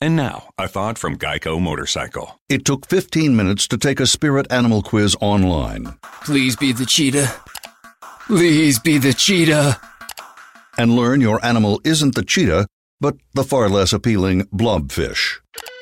And now, a thought from Geico Motorcycle. It took 15 minutes to take a spirit animal quiz online. Please be the cheetah. Please be the cheetah. And learn your animal isn't the cheetah, but the far less appealing blobfish.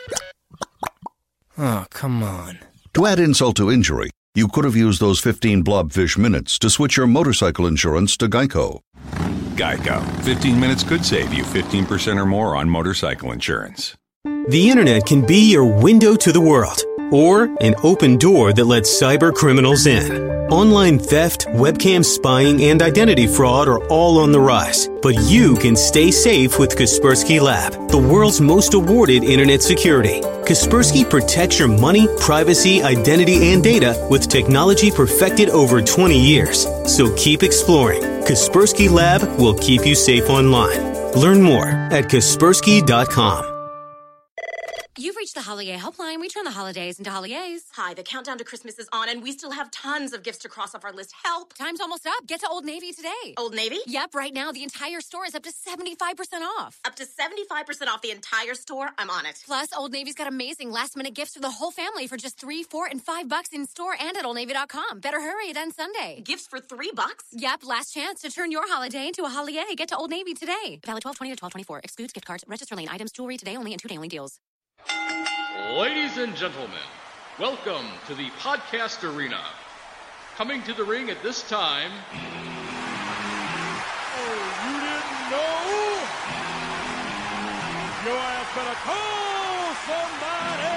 Oh, come on. To add insult to injury, you could have used those 15 blobfish minutes to switch your motorcycle insurance to Geico. Geico. 15 minutes could save you 15% or more on motorcycle insurance. The internet can be your window to the world, or an open door that lets cyber criminals in. Online theft, webcam spying, and identity fraud are all on the rise. But you can stay safe with Kaspersky Lab, the world's most awarded internet security. Kaspersky protects your money, privacy, identity, and data with technology perfected over 20 years. So keep exploring. Kaspersky Lab will keep you safe online. Learn more at Kaspersky.com. You've reached the Holiday Helpline. We turn the holidays into holidays. Hi, the countdown to Christmas is on, and we still have tons of gifts to cross off our list. Help! Time's almost up. Get to Old Navy today. Old Navy? Yep, right now the entire store is up to 75% off. Up to 75% off the entire store? I'm on it. Plus, Old Navy's got amazing last-minute gifts for the whole family for just $3, $4, and $5 in store and at OldNavy.com. Better hurry than Sunday. Gifts for $3? Yep, last chance to turn your holiday into a holiday. Get to Old Navy today. Valid 12/20 to 12/24. Excludes gift cards. Register lane items. Jewelry today only and 2-day only deals. Ladies and gentlemen, welcome to the podcast arena. Coming to the ring at this time. Oh, you didn't know? Your ass better call somebody!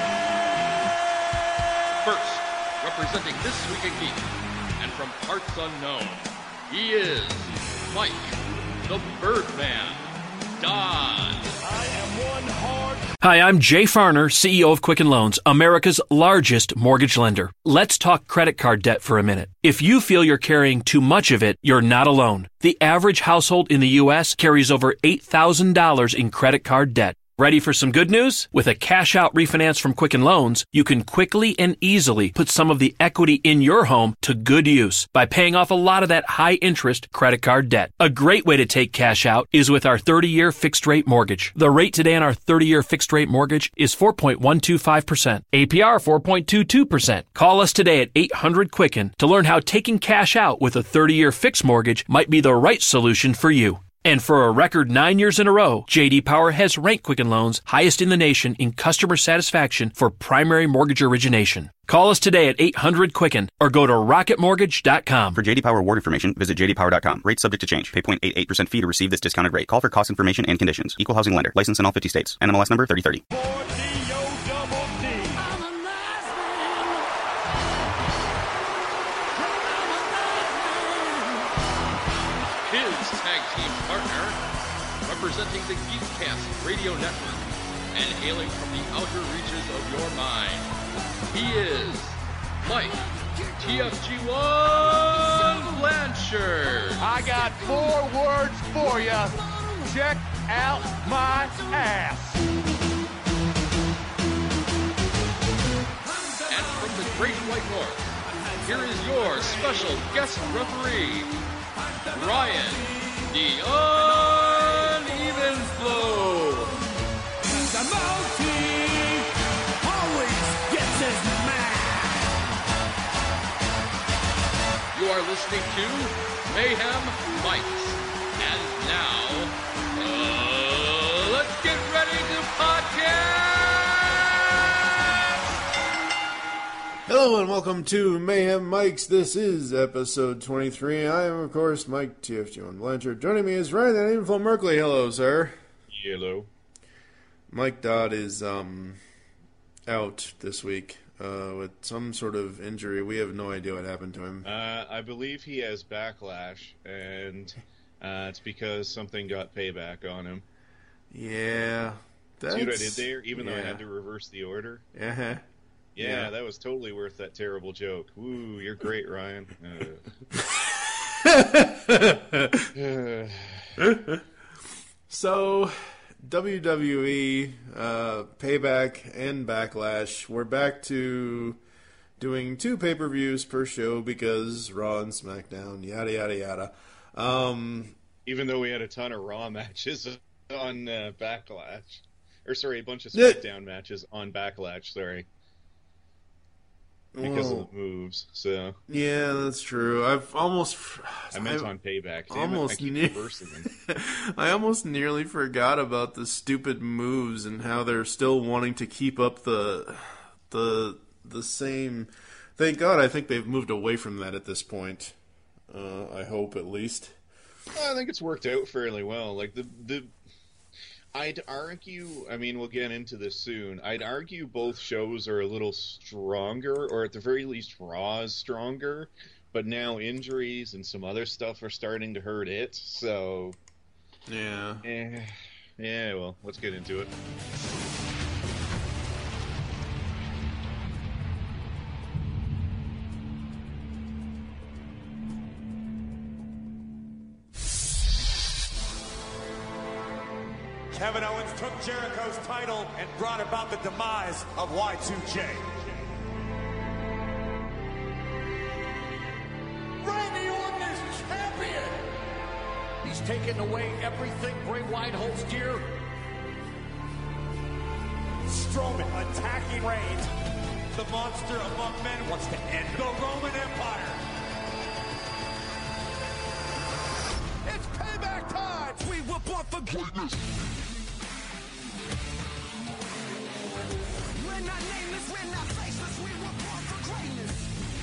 First, representing This Week in Geek, and from parts unknown, he is Mike, the Birdman, Don. I am one hard... Hi, I'm Jay Farner, CEO of Quicken Loans, America's largest mortgage lender. Let's talk credit card debt for a minute. If you feel you're carrying too much of it, you're not alone. The average household in the U.S. carries over $8,000 in credit card debt. Ready for some good news? With a cash-out refinance from Quicken Loans, you can quickly and easily put some of the equity in your home to good use by paying off a lot of that high-interest credit card debt. A great way to take cash out is with our 30-year fixed-rate mortgage. The rate today on our 30-year fixed-rate mortgage is 4.125%. APR 4.22%. Call us today at 800-QUICKEN to learn how taking cash out with a 30-year fixed mortgage might be the right solution for you. And for a record 9 years in a row, J.D. Power has ranked Quicken Loans highest in the nation in customer satisfaction for primary mortgage origination. Call us today at 800-QUICKEN or go to rocketmortgage.com. For J.D. Power award information, visit jdpower.com. Rates subject to change. Pay 0.88% fee to receive this discounted rate. Call for cost information and conditions. Equal housing lender. License in all 50 states. NMLS number 3030. Representing the Geekcast radio network and hailing from the outer reaches of your mind, he is Mike TFG1 Blanchard. I got 4 words for you. Check out my ass. And from the Great White North, here is your special guest referee, Ryan the Uneven Flow. The monkey always gets his man. You are listening to Mayhem Mics. And now, let's get ready to podcast! Hello and welcome to Mayhem Mics. This is episode 23. I am, of course, Mike TFG1 Blanchard. Joining me is Ryan the Info Merkley. Hello, sir. Hello. Mike Dodd is out this week with some sort of injury. We have no idea what happened to him. I believe he has backlash, and it's because something got payback on him. Yeah. See what I did there? Even though I had to reverse the order? Uh-huh. Yeah, that was totally worth that terrible joke. Woo, you're great, Ryan. So, WWE, Payback, and Backlash. We're back to doing 2 pay-per-views per show because Raw and SmackDown, yada, yada, yada. Even though we had a ton of Raw matches on Backlash. a bunch of SmackDown matches on Backlash. Sorry. Because of the moves, so... Yeah, that's true. I meant on Payback. I almost nearly forgot about the stupid moves and how they're still wanting to keep up the same... Thank God, I think they've moved away from that at this point. I hope, at least. I think it's worked out fairly well. Like, I'd argue, I mean, we'll get into this soon, I'd argue both shows are a little stronger, or at the very least Raw is stronger, but now injuries and some other stuff are starting to hurt it, so... Yeah. Yeah, well, let's get into it. Kevin Owens took Jericho's title and brought about the demise of Y2J. Randy Orton is champion! He's taken away everything Bray Wyatt holds dear. Strowman attacking Reigns. The monster among men wants to end the Roman Empire. It's payback time! We were born for greatness! We're not nameless, we're not faceless, we were born for greatness.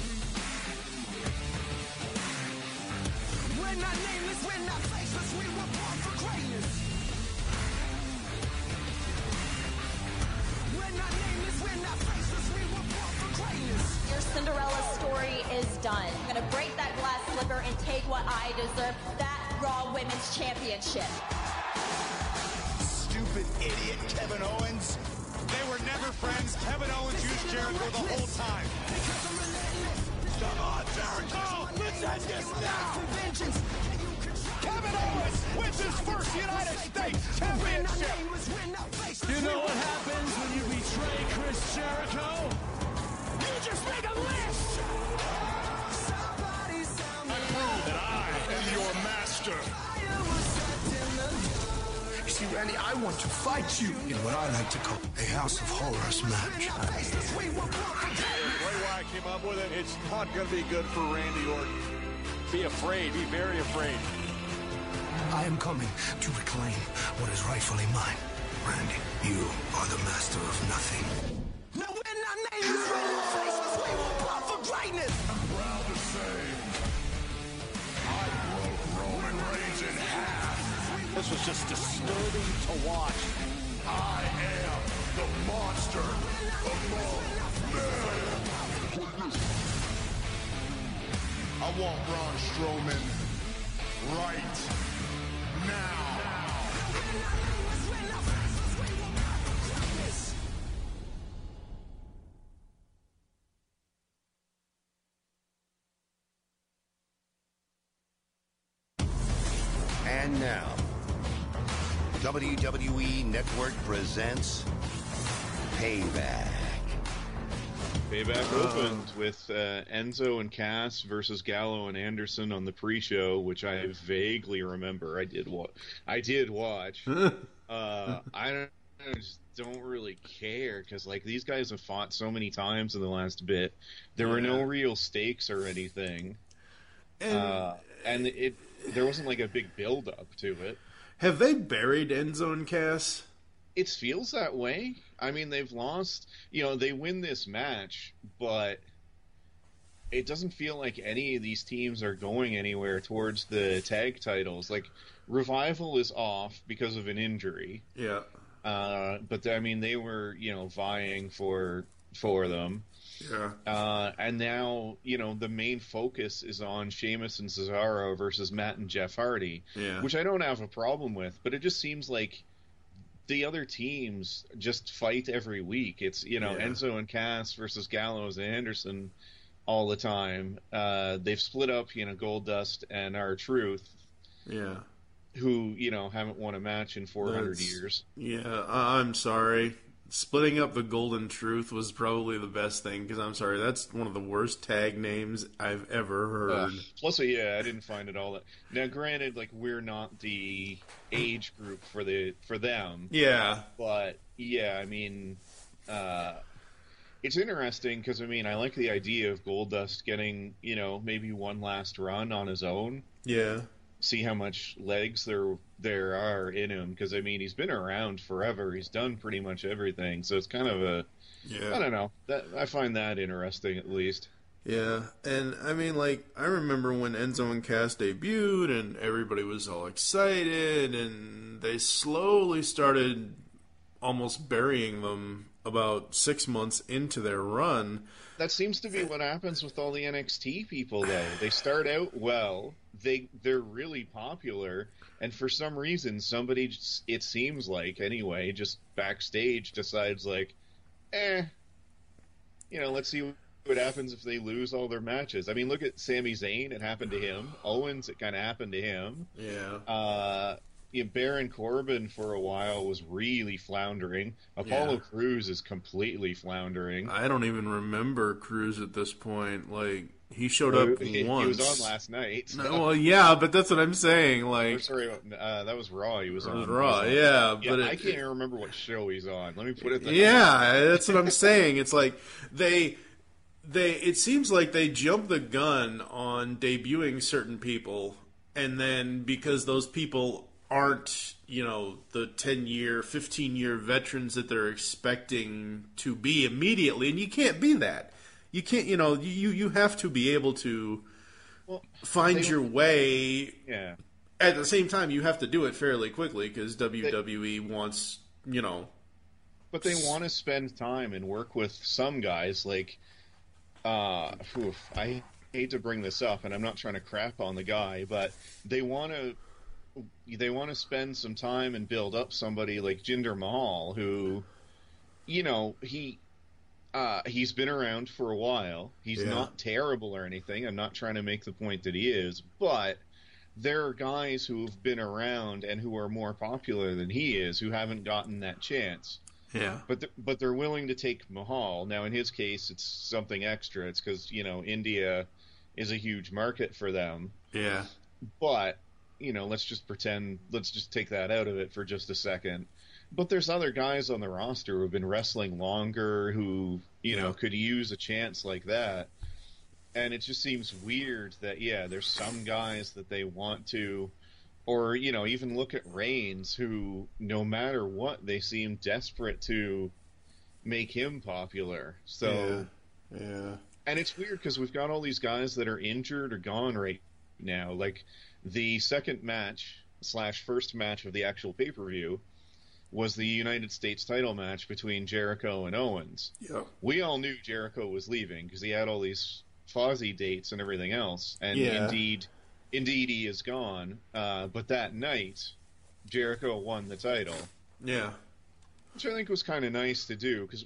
We're not nameless, we're not faceless, we were born for greatness. We're not nameless, we're not faceless, we were born for greatness. Your Cinderella story is done. I'm gonna break that glass slipper and take what I deserve, that Raw Women's Championship. Stupid idiot Kevin Owens. They were never friends. Kevin Owens used Jericho the whole time. Come on, Jericho! Let's end this now! Kevin Owens wins his first United States Championship! You know what happens when you betray Chris Jericho? You just make a list! I prove that I am your master. See, Randy, I want to fight you in what I like to call a House of Horrors match. Bray Wyatt came up with it. It's not going to be good for Randy Orton. Be afraid. Be very afraid. I am coming to reclaim what is rightfully mine. Randy, you are the master of nothing. No, we're not nameless. We're not faceless. We were born for greatness. I'm proud to say I broke Roman Reigns in half. This was just disturbing to watch. I am the monster among men. I want Braun Strowman right now. And now, WWE Network presents Payback. Payback opened with Enzo and Cass versus Gallo and Anderson on the pre-show, which I vaguely remember. I did watch. I just don't really care because like these guys have fought so many times in the last bit. There were no real stakes or anything, and there wasn't like a big build-up to it. Have they buried Enzo and Cass? It feels that way. I mean, they've lost. You know, they win this match, but it doesn't feel like any of these teams are going anywhere towards the tag titles. Like, Revival is off because of an injury. Yeah. But, I mean, they were, vying for them. Yeah. And now, the main focus is on Sheamus and Cesaro versus Matt and Jeff Hardy, which I don't have a problem with, but it just seems like the other teams just fight every week. It's, Enzo and Cass versus Gallows and Anderson all the time. They've split up, Goldust and R-Truth. Yeah. Who, haven't won a match in 400 years. Yeah, I'm sorry. Splitting up the Golden Truth was probably the best thing, because I'm sorry, that's one of the worst tag names I've ever heard. Plus, yeah, I didn't find it all that. Now, granted, like, we're not the age group for them. Yeah. But, yeah, I mean, it's interesting because, I mean, I like the idea of Goldust getting, you know, maybe one last run on his own. Yeah. See how much legs there are in him, because I mean he's been around forever. He's done pretty much everything, so it's kind of I don't know. I find that interesting at least. Yeah, and I mean, like, I remember when Enzo and Cass debuted, and everybody was all excited, and they slowly started almost burying them about 6 months into their run. That seems to be what happens with all the NXT people, though. They start out well, they're really popular, and for some reason, somebody, it seems like, anyway, just backstage decides, like, you know, let's see what happens if they lose all their matches. I mean, look at Sami Zayn, it happened to him. Owens, it kind of happened to him. Yeah. Baron Corbin for a while was really floundering. Apollo Crews is completely floundering. I don't even remember Crews at this point. Like, he showed up once. He was on last night. No, well, yeah, but that's what I'm saying. Like, sorry, that was Raw. He was on. It was Raw, yeah. But I can't even remember what show he's on. Let me put it that way. Yeah, that's what I'm saying. It's like it seems like they jump the gun on debuting certain people, and then because those people aren't, you know, the 10-year, 15-year veterans that they're expecting to be immediately, and you can't be that. You can't, you know, you have to be able to find your way. Yeah. At the same time, you have to do it fairly quickly, because WWE wants, you know. But they want to spend time and work with some guys, like, I hate to bring this up, and I'm not trying to crap on the guy, but they want to spend some time and build up somebody like Jinder Mahal, who, you know, he's been around for a while. He's not terrible or anything. I'm not trying to make the point that he is, but there are guys who have been around and who are more popular than he is who haven't gotten that chance. Yeah. But they're willing to take Mahal. Now, in his case, it's something extra. It's because, you know, India is a huge market for them. Yeah. But, you know, let's just take that out of it for just a second. But there's other guys on the roster who have been wrestling longer who, you know, could use a chance like that. And it just seems weird that, there's some guys that they want to, or, you know, even look at Reigns, who, no matter what, they seem desperate to make him popular. So, yeah. And it's weird because we've got all these guys that are injured or gone right now. Like, the second match / first match of the actual pay-per-view was the United States title match between Jericho and Owens. Yeah. We all knew Jericho was leaving because he had all these Fozzy dates and everything else. And indeed he is gone. But that night, Jericho won the title. Yeah. Which I think was kind of nice to do, because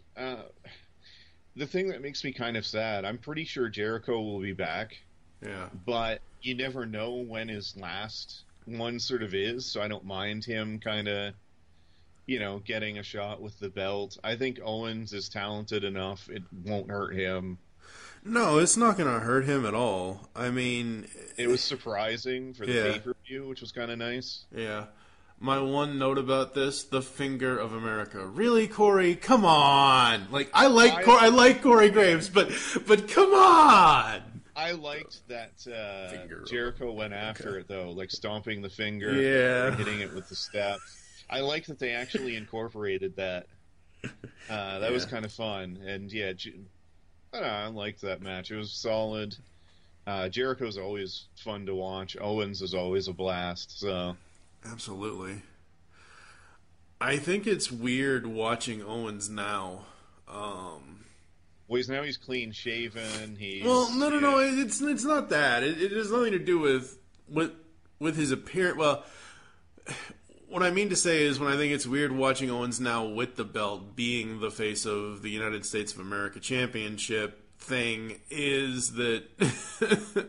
the thing that makes me kind of sad, I'm pretty sure Jericho will be back. Yeah. But you never know when his last one sort of is, so I don't mind him kind of, you know, getting a shot with the belt. I think Owens is talented enough, it won't hurt him. No, it's not going to hurt him at all. I mean, it was surprising for the pay-per-view, which was kind of nice. Yeah. My one note about this, the finger of America. Really, Corey? Come on. Like, I like Corey Graves, but come on. I liked that Jericho went after it, though, like stomping the finger and hitting it with the step. I like that they actually incorporated that. That was kind of fun. And, I liked that match. It was solid. Jericho's always fun to watch. Owens is always a blast. So, absolutely. I think it's weird watching Owens now. Well, he's clean shaven. No. It's not that. It has nothing to do with his appearance. Well, what I mean to say is, when I think it's weird watching Owens now with the belt, being the face of the United States of America Championship thing, is that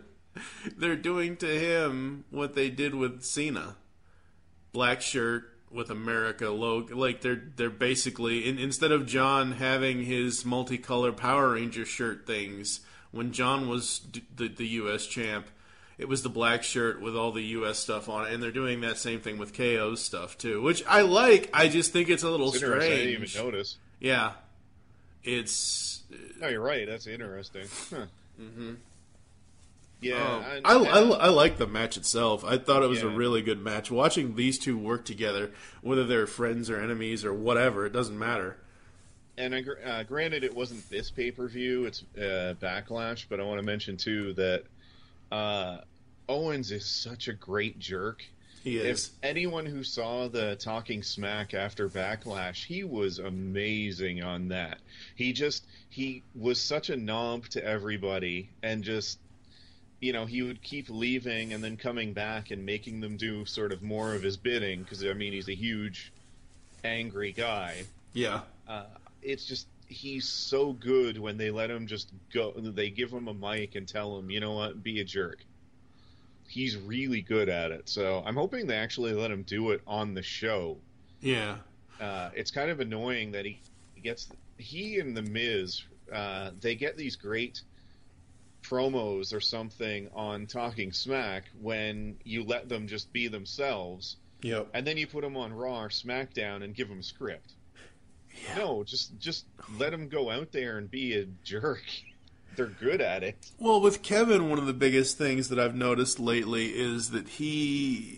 they're doing to him what they did with Cena. Black shirt, with America logo. Like they're basically instead of John having his multicolored Power Ranger shirt things when John was the U.S. champ, it was the black shirt with all the U.S. stuff on it, and they're doing that same thing with KO's stuff too, which I like. I just think it's a little strange. I didn't even notice. Yeah, it's. No, you're right. That's interesting. Huh. Mm-hmm. Yeah, I like the match itself. I thought it was a really good match. Watching these two work together, whether they're friends or enemies or whatever, it doesn't matter. And granted, it wasn't this pay-per-view; it's Backlash. But I want to mention too that Owens is such a great jerk. He is. If anyone who saw the Talking Smack after Backlash, he was amazing on that. He was such a knob to everybody, and just, you know, he would keep leaving and then coming back and making them do sort of more of his bidding, because, I mean, he's a huge, angry guy. Yeah. It's just, he's so good when they let him just go, they give him a mic and tell him, you know what, be a jerk. He's really good at it, so I'm hoping they actually let him do it on the show. Yeah. It's kind of annoying that he and The Miz, they get these great promos or something on Talking Smack when you let them just be themselves. Yep. And then you put them on Raw or SmackDown and give them a script. Yeah. No, just let them go out there and be a jerk. They're good at it. Well, with Kevin, one of the biggest things that I've noticed lately is that he,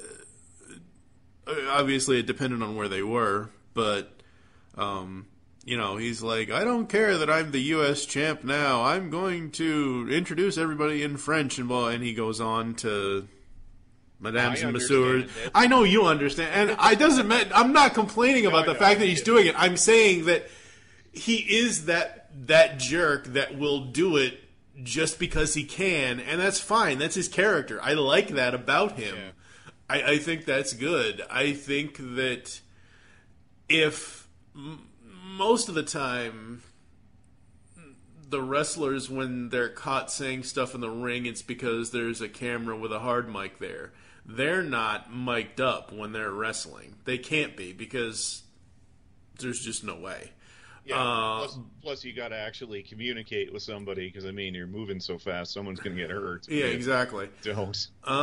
obviously it depended on where they were, but, you know, he's like, I don't care that I'm the U.S. champ now. I'm going to introduce everybody in French, and he goes on to Madame Massour. I know you understand, and I'm not complaining about the fact that he's doing it. I'm saying that he is that jerk that will do it just because he can, and that's fine. That's his character. I like that about him. Yeah. I think that's good. I think that if most of the time the wrestlers, when they're caught saying stuff in the ring, it's because there's a camera with a hard mic there. They're not mic'd up when they're wrestling. They can't be, because there's just no way. Yeah, plus you got to actually communicate with somebody, because, I mean, you're moving so fast, someone's going to get hurt. Yeah, exactly. Don't.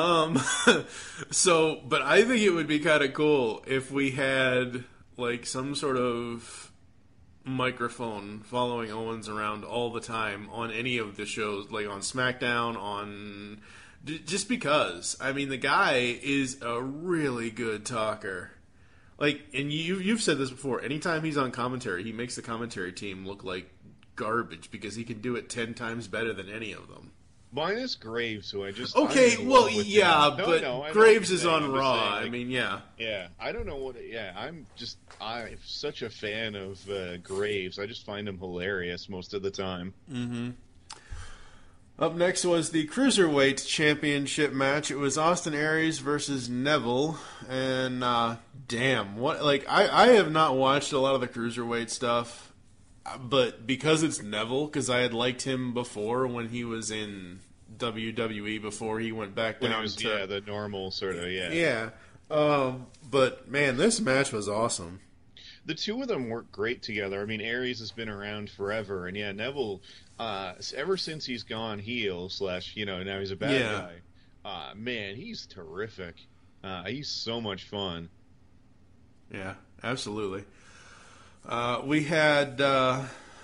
So, but I think it would be kind of cool if we had, like, some sort of microphone following Owens around all the time on any of the shows, like on SmackDown, on... Just because. I mean, the guy is a really good talker. Like, and you've said this before, anytime he's on commentary, he makes the commentary team look like garbage, because he can do it 10 times better than any of them. Minus Graves, who I just... Okay, well, yeah, but Graves is on Raw. Saying, like, I mean, yeah. Yeah, I don't know what... Yeah, I'm such a fan of Graves. I just find him hilarious most of the time. Mm-hmm. Up next was the Cruiserweight Championship match. It was Austin Aries versus Neville, and damn, what, like, I have not watched a lot of the Cruiserweight stuff, but because it's Neville, because I had liked him before when he was in WWE, before he went back down to... Yeah, the normal sort of, yeah. Yeah, but man, this match was awesome. The two of them work great together. I mean, Aries has been around forever, and yeah, Neville... ever since he's gone heel / now he's a bad guy. Man, he's terrific. He's so much fun. Yeah, absolutely. We had the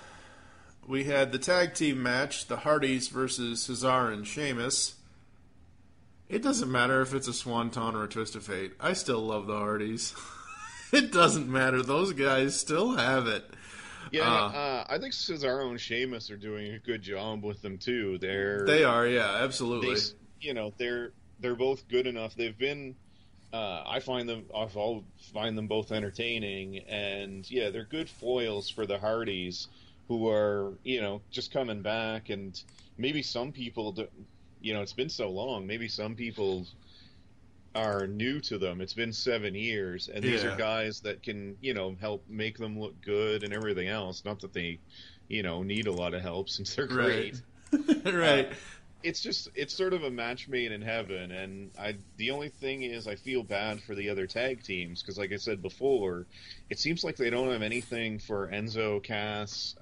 tag team match, the Hardys versus Cesaro and Sheamus. It doesn't matter if it's a Swanton or a Twist of Fate. I still love the Hardys. It doesn't matter. Those guys still have it. Yeah, I think Cesaro and Sheamus are doing a good job with them too. They are, yeah, absolutely. They're both good enough. They've been, I find them both entertaining, and yeah, they're good foils for the Hardys, who are just coming back, and maybe some people, it's been so long. Maybe some people are new to them. It's been 7 years, and these are guys that can, help make them look good and everything else. Not that they, need a lot of help, since they're great. Right. it's sort of a match made in heaven, and the only thing is I feel bad for the other tag teams because, like I said before, it seems like they don't have anything for Enzo, Cass,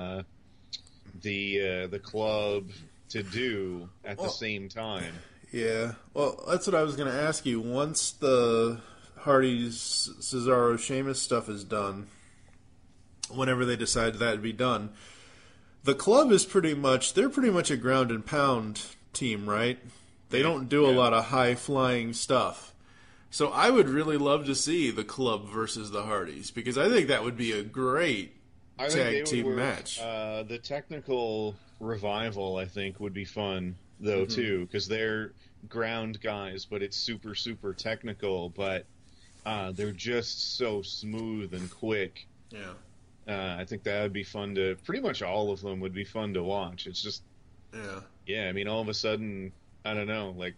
the club to do at the same time. Yeah, well, that's what I was going to ask you. Once the Hardy's, Cesaro, Sheamus stuff is done, whenever they decide that would be done, the club is pretty much a ground and pound team, right? They don't do a lot of high-flying stuff. So I would really love to see the club versus the Hardys, because I think that would be a great tag team match. The technical revival, I think, would be fun, though, too, because they're ground guys, but it's super, super technical, but they're just so smooth and quick. Yeah. I think that would be fun to... Pretty much all of them would be fun to watch. It's just... Yeah. Yeah, I mean, all of a sudden, I don't know, like...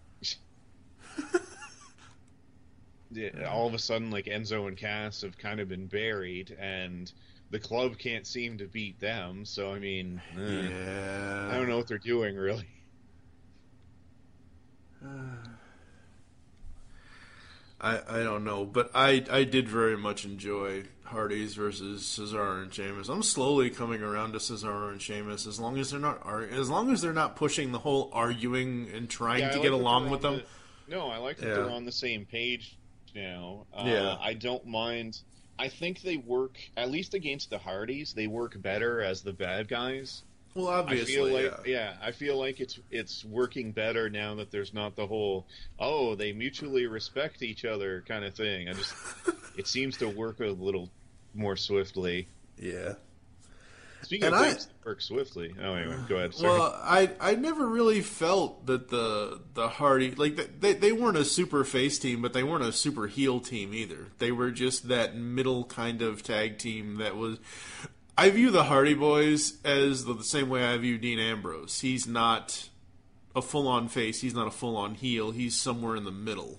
all of a sudden, like, Enzo and Cass have kind of been buried, and the club can't seem to beat them, so, I mean... I don't know what they're doing, really. I don't know, but I did very much enjoy Hardy's versus Cesaro and Sheamus. I'm slowly coming around to Cesaro and Sheamus as long as they're not pushing the whole arguing and trying to get along with them. I like that they're on the same page now. I don't mind. I think they work, at least against the Hardys, they work better as the bad guys. Well, obviously, I feel like it's working better now that there's not the whole they mutually respect each other kind of thing. It seems to work a little more swiftly. Yeah. Speaking of things that work swiftly, anyway, go ahead. Sorry. Well, I never really felt that the Hardy, like they weren't a super face team, but they weren't a super heel team either. They were just that middle kind of tag team that was. I view the Hardy Boys as the same way I view Dean Ambrose. He's not a full-on face. He's not a full-on heel. He's somewhere in the middle.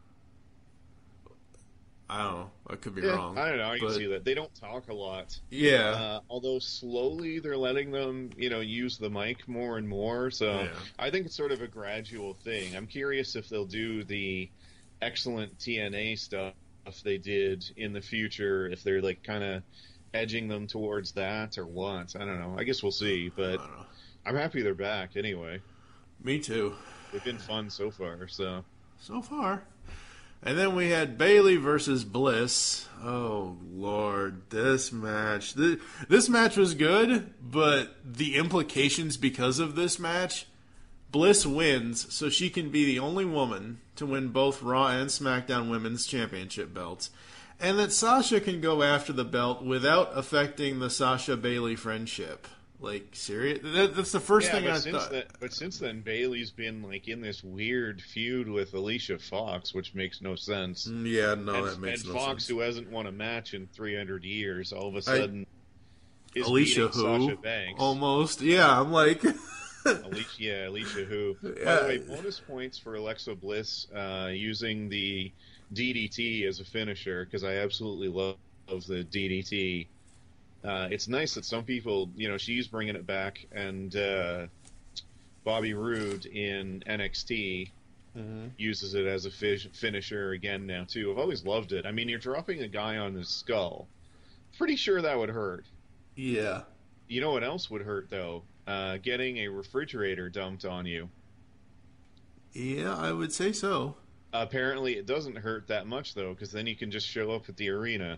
I don't know. I could be wrong. I don't know. I can see that. They don't talk a lot. Yeah. Although slowly they're letting them, use the mic more and more. So I think it's sort of a gradual thing. I'm curious if they'll do the excellent TNA stuff they did in the future, if they're like kind of edging them towards that or what. I don't know. I guess we'll see, but I'm happy they're back anyway. Me too. They've been fun so far, so far. And then we had Bayley versus Bliss. Oh Lord, this match was good, but the implications because of this match, Bliss wins, so she can be the only woman to win both Raw and SmackDown Women's Championship belts. And that Sasha can go after the belt without affecting the Sasha-Bayley friendship. Like, serious? That's the first thing I thought. But since then, Bayley's been, like, in this weird feud with Alicia Fox, which makes no sense. That makes no sense. And Fox, who hasn't won a match in 300 years, all of a sudden is Alicia beating Sasha Banks. Almost. Yeah, I'm like... Alicia who. By the way, bonus points for Alexa Bliss using the DDT as a finisher, because I absolutely love the DDT. It's nice that some people, she's bringing it back, and Bobby Roode in NXT uses it as a finisher again now, too. I've always loved it. I mean, you're dropping a guy on his skull. Pretty sure that would hurt. Yeah. You know what else would hurt, though? Getting a refrigerator dumped on you. Yeah, I would say so. Apparently it doesn't hurt that much, though, because then you can just show up at the arena.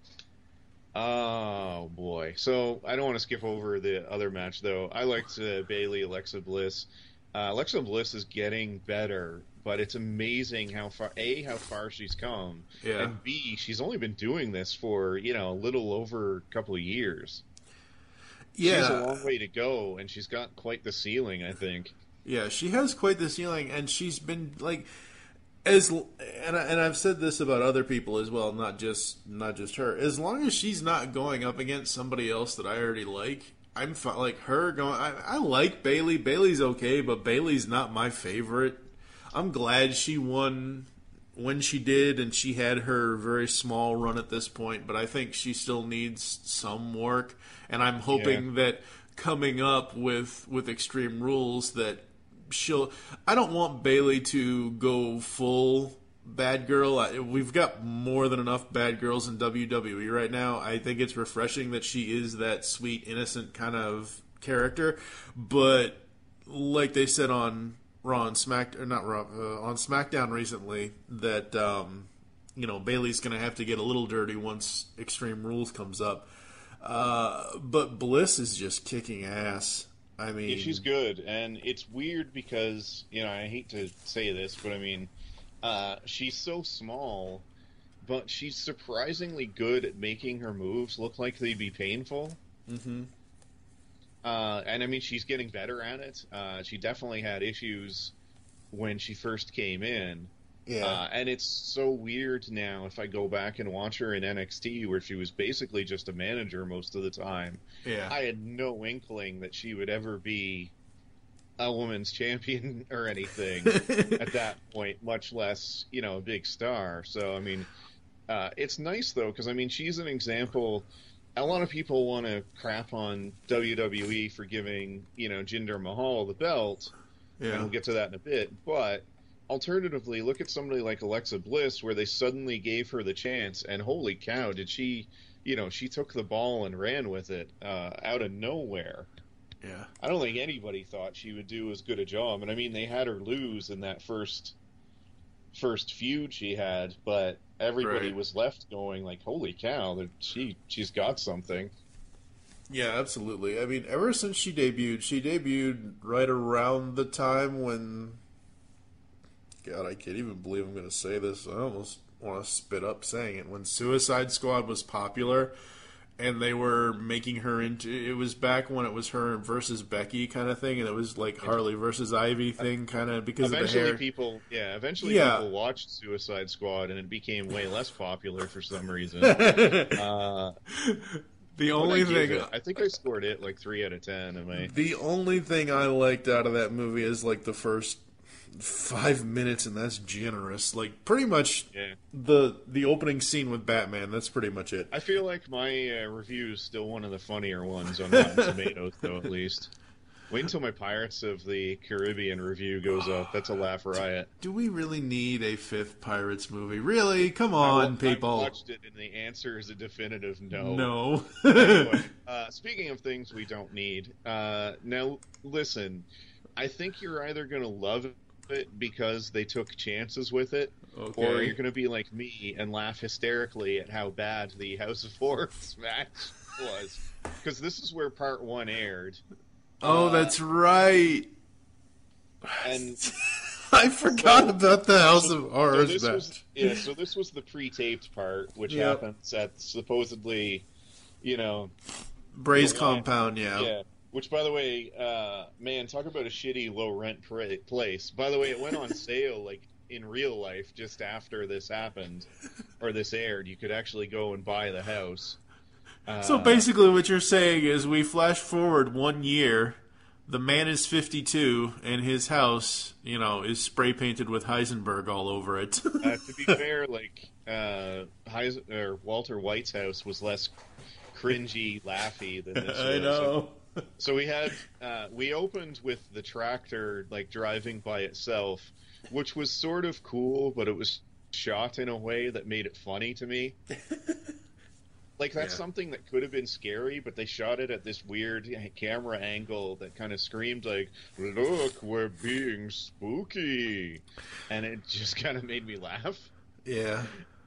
Oh, boy. So, I don't want to skip over the other match, though. I liked Bayley, Alexa Bliss. Alexa Bliss is getting better, but it's amazing how far she's come. Yeah. And B, she's only been doing this for, a little over a couple of years. Yeah. She has a long way to go, and she's got quite the ceiling, I think. Yeah, she has quite the ceiling, and she's been, like... And I've said this about other people as well, not just her. As long as she's not going up against somebody else that I already like, I'm fine. Like her going, I like Bayley. Bayley's okay, but Bayley's not my favorite. I'm glad she won when she did, and she had her very small run at this point. But I think she still needs some work, and I'm hoping that coming up with Extreme Rules that I don't want Bayley to go full bad girl. We've got more than enough bad girls in WWE right now. I think it's refreshing that she is that sweet, innocent kind of character. But like they said on Raw and on SmackDown recently, that Bayley's going to have to get a little dirty once Extreme Rules comes up. But Bliss is just kicking ass. I mean, yeah, she's good, and it's weird because I hate to say this, but I mean, she's so small, but she's surprisingly good at making her moves look like they'd be painful. Mm-hmm. And I mean, she's getting better at it. She definitely had issues when she first came in. Yeah. And it's so weird now if I go back and watch her in NXT, where she was basically just a manager most of the time. Yeah. I had no inkling that she would ever be a women's champion or anything at that point, much less, a big star. So, I mean, it's nice, though, because, I mean, she's an example. A lot of people want to crap on WWE for giving, Jinder Mahal the belt. Yeah. And we'll get to that in a bit. But alternatively, look at somebody like Alexa Bliss, where they suddenly gave her the chance, and holy cow, did she, she took the ball and ran with it out of nowhere. Yeah. I don't think anybody thought she would do as good a job. And I mean, they had her lose in that first feud she had, but everybody was left going like, holy cow, that she's got something. Yeah, absolutely. I mean, ever since she debuted right around the time when, God, I can't even believe I'm going to say this. I almost want to spit up saying it. When Suicide Squad was popular, and they were making her into... It was back when it was her versus Becky kind of thing, and it was like Harley versus Ivy thing kind of because of the hair. People watched Suicide Squad, and it became way less popular for some reason. The only thing... I think I scored it like 3 out of 10. The only thing I liked out of that movie is like the first 5 minutes, and that's generous. Like, pretty much the opening scene with Batman, that's pretty much it. I feel like my review is still one of the funnier ones on Rotten Tomatoes, though, at least. Wait until my Pirates of the Caribbean review goes up. That's a laugh riot. Do we really need a 5th Pirates movie? Really? Come on, people. I watched it, and the answer is a definitive no. No. Anyway, speaking of things we don't need, now, listen, I think you're either going to love it because they took chances with it, or you're going to be like me and laugh hysterically at how bad the House of Horrors match was. Because this is where part 1 aired. Oh, that's right. And I forgot about the House of Horrors match. So this was the pre-taped part, which happens at supposedly, Bray's compound, yeah. Which, by the way, man, talk about a shitty low-rent place. By the way, it went on sale, like, in real life just after this happened, or this aired. You could actually go and buy the house. So basically what you're saying is we flash forward 1 year, the man is 52, and his house, is spray-painted with Heisenberg all over it. To be fair, like, Walter White's house was less cringy, laughy than this. I know. So we opened with the tractor like driving by itself, which was sort of cool, but it was shot in a way that made it funny to me. Like that's something that could have been scary, but they shot it at this weird camera angle that kind of screamed like, "Look, we're being spooky," and it just kind of made me laugh. Yeah.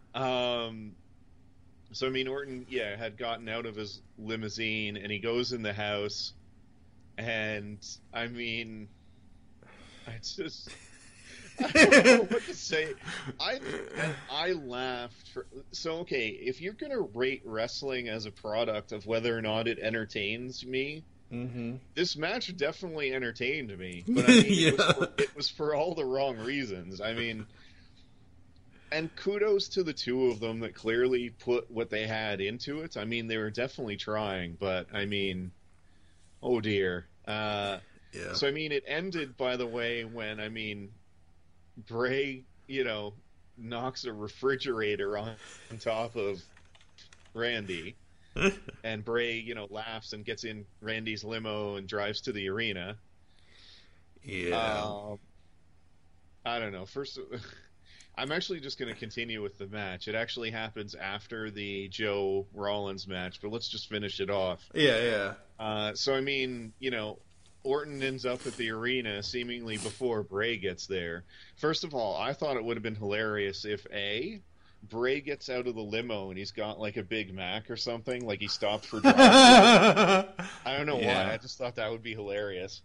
So, I mean, Orton, had gotten out of his limousine, and he goes in the house, and, I mean, I don't know what to say. I laughed. So, okay, if you're going to rate wrestling as a product of whether or not it entertains me, this match definitely entertained me. But, I mean, it was for all the wrong reasons. I mean... And kudos to the two of them that clearly put what they had into it. I mean, they were definitely trying, but, I mean, oh dear. So, I mean, it ended, by the way, when, I mean, Bray, knocks a refrigerator on top of Randy. And Bray, laughs and gets in Randy's limo and drives to the arena. Yeah. I don't know. First, I'm actually just going to continue with the match. It actually happens after the Joe Rollins match, but let's just finish it off. Yeah. So, I mean, Orton ends up at the arena seemingly before Bray gets there. First of all, I thought it would have been hilarious if Bray gets out of the limo and he's got like a Big Mac or something, like he stopped for drive. I don't know why. I just thought that would be hilarious.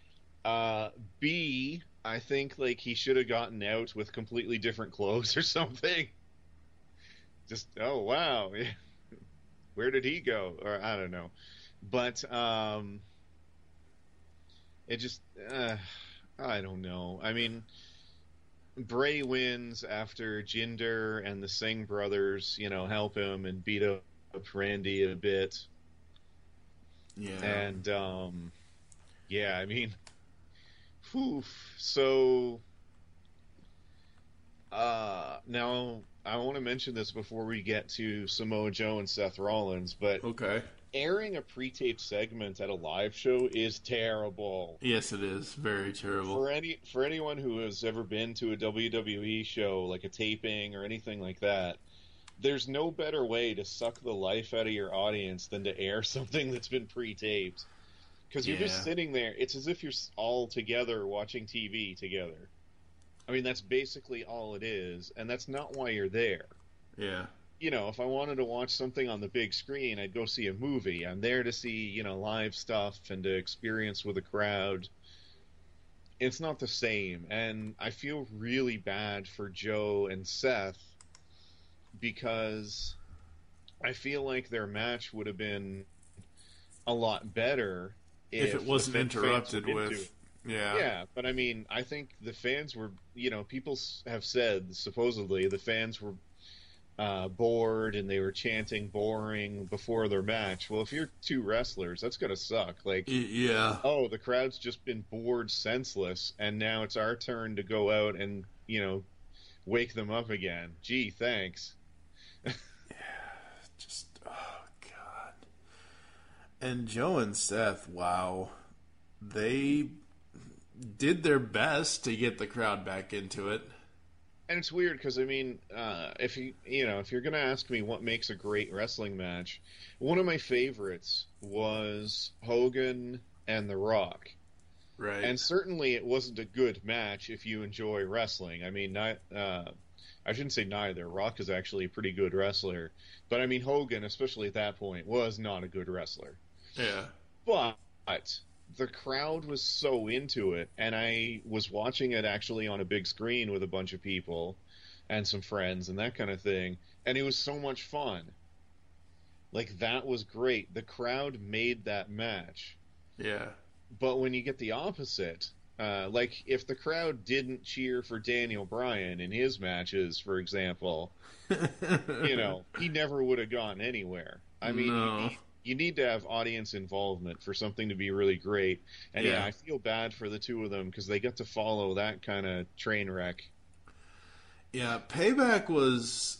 B, I think like he should have gotten out with completely different clothes or something. Just, oh wow, where did he go? Or I don't know. But it just, I don't know. I mean, Bray wins after Jinder and the Singh brothers, help him and beat up Randy a bit. Yeah. And, I mean, so, now I want to mention this before we get to Samoa Joe and Seth Rollins, but okay. Airing a pre-taped segment at a live show is terrible. Yes, it is. Very terrible. For anyone who has ever been to a WWE show, like a taping or anything like that, there's no better way to suck the life out of your audience than to air something that's been pre-taped. Because you're just sitting there. It's as if you're all together watching TV together. I mean, that's basically all it is, and that's not why you're there. Yeah. If I wanted to watch something on the big screen, I'd go see a movie. I'm there to see, live stuff and to experience with a crowd. It's not the same. And I feel really bad for Joe and Seth because I feel like their match would have been a lot better if it wasn't interrupted with... Yeah, but I mean, I think the fans were, people have said, supposedly, the fans were bored and they were chanting boring before their match. Well, if you're two wrestlers, that's gonna suck. Like, oh, the crowd's just been bored senseless, and now it's our turn to go out and wake them up again. Gee, thanks. Just oh god. And Joe and Seth, wow, they did their best to get the crowd back into it. And it's weird because, I mean, if you're going to ask me what makes a great wrestling match, one of my favorites was Hogan and The Rock. Right. And certainly it wasn't a good match if you enjoy wrestling. I mean, I shouldn't say neither. Rock is actually a pretty good wrestler. But, I mean, Hogan, especially at that point, was not a good wrestler. Yeah. But the crowd was so into it, and I was watching it actually on a big screen with a bunch of people and some friends and that kind of thing, and it was so much fun. Like, that was great. The crowd made that match. Yeah. But when you get the opposite, like, if the crowd didn't cheer for Daniel Bryan in his matches, for example, he never would have gone anywhere. I mean, no. You need to have audience involvement for something to be really great. And I feel bad for the two of them because they get to follow that kind of train wreck. Yeah, Payback was...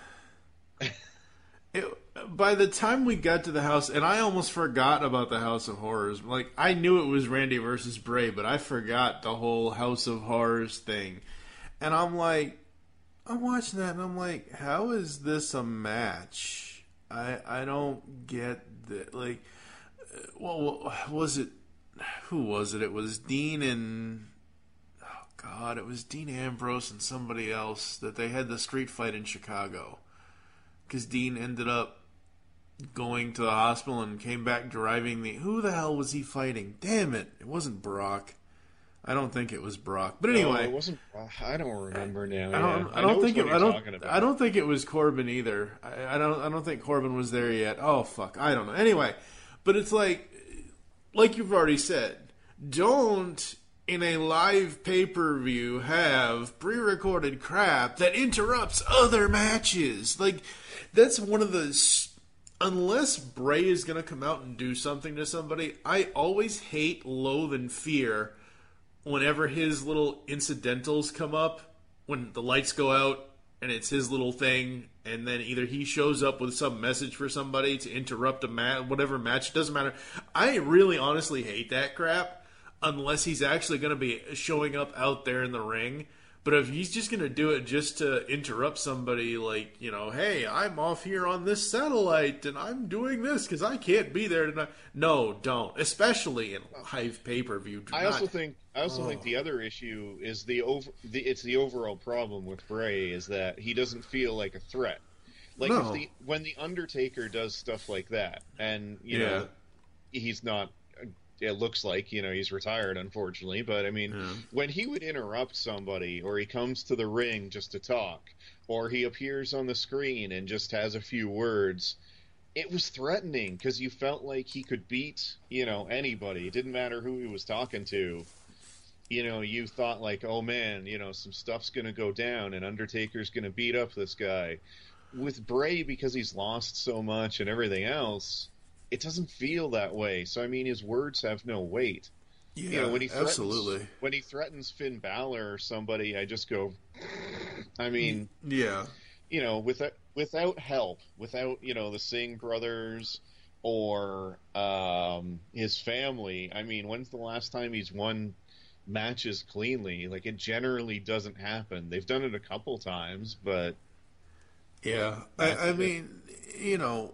by the time we got to the house, and I almost forgot about the House of Horrors. Like, I knew it was Randy versus Bray, but I forgot the whole House of Horrors thing. And I'm watching that, and I'm like, how is this a match? I don't get that. Like, well, was it? Who was it? It was Dean and it was Dean Ambrose and somebody else that they had the street fight in Chicago. Because Dean ended up going to the hospital and came back driving the... Who the hell was he fighting? Damn it! It wasn't Brock. I don't think it was Brock. But anyway, it wasn't. I don't remember now. I don't think it was Corbin either. I don't think Corbin was there yet. Oh fuck, I don't know. Anyway, but it's like you've already said, don't in a live pay-per-view have pre-recorded crap that interrupts other matches. Like, that's one of the... Unless Bray is going to come out and do something to somebody, I always hate, loathe, and fear whenever his little incidentals come up, when the lights go out and it's his little thing, and then either he shows up with some message for somebody to interrupt a whatever match, it doesn't matter. I really honestly hate that crap. unless he's actually going to be showing up out there in the ring. But if he's just going to do it just to interrupt somebody, like, you know, hey, I'm off here on this satellite and I'm doing this because I can't be there tonight. No, don't. Especially in live pay-per-view. I also think the other issue is the overall problem with Bray is that he doesn't feel like a threat. Like when the Undertaker does stuff like that, and you know, he's not. It looks like, you know, he's retired, unfortunately. But, I mean, when he would interrupt somebody, or he comes to the ring just to talk, or he appears on the screen and just has a few words, it was threatening because you felt like he could beat, you know, anybody. It didn't matter who he was talking to. You know, you thought like, oh, man, you know, some stuff's going to go down and Undertaker's going to beat up this guy. With Bray, because he's lost so much and everything else, it doesn't feel that way. So, I mean, his words have no weight. Yeah, you know, when he absolutely. When he threatens Finn Balor or somebody, I just go, I mean... Yeah. You know, without help, without, you know, the Singh brothers or his family, I mean, when's the last time he's won matches cleanly? Like, it generally doesn't happen. They've done it a couple times, but... Yeah. I mean, you know...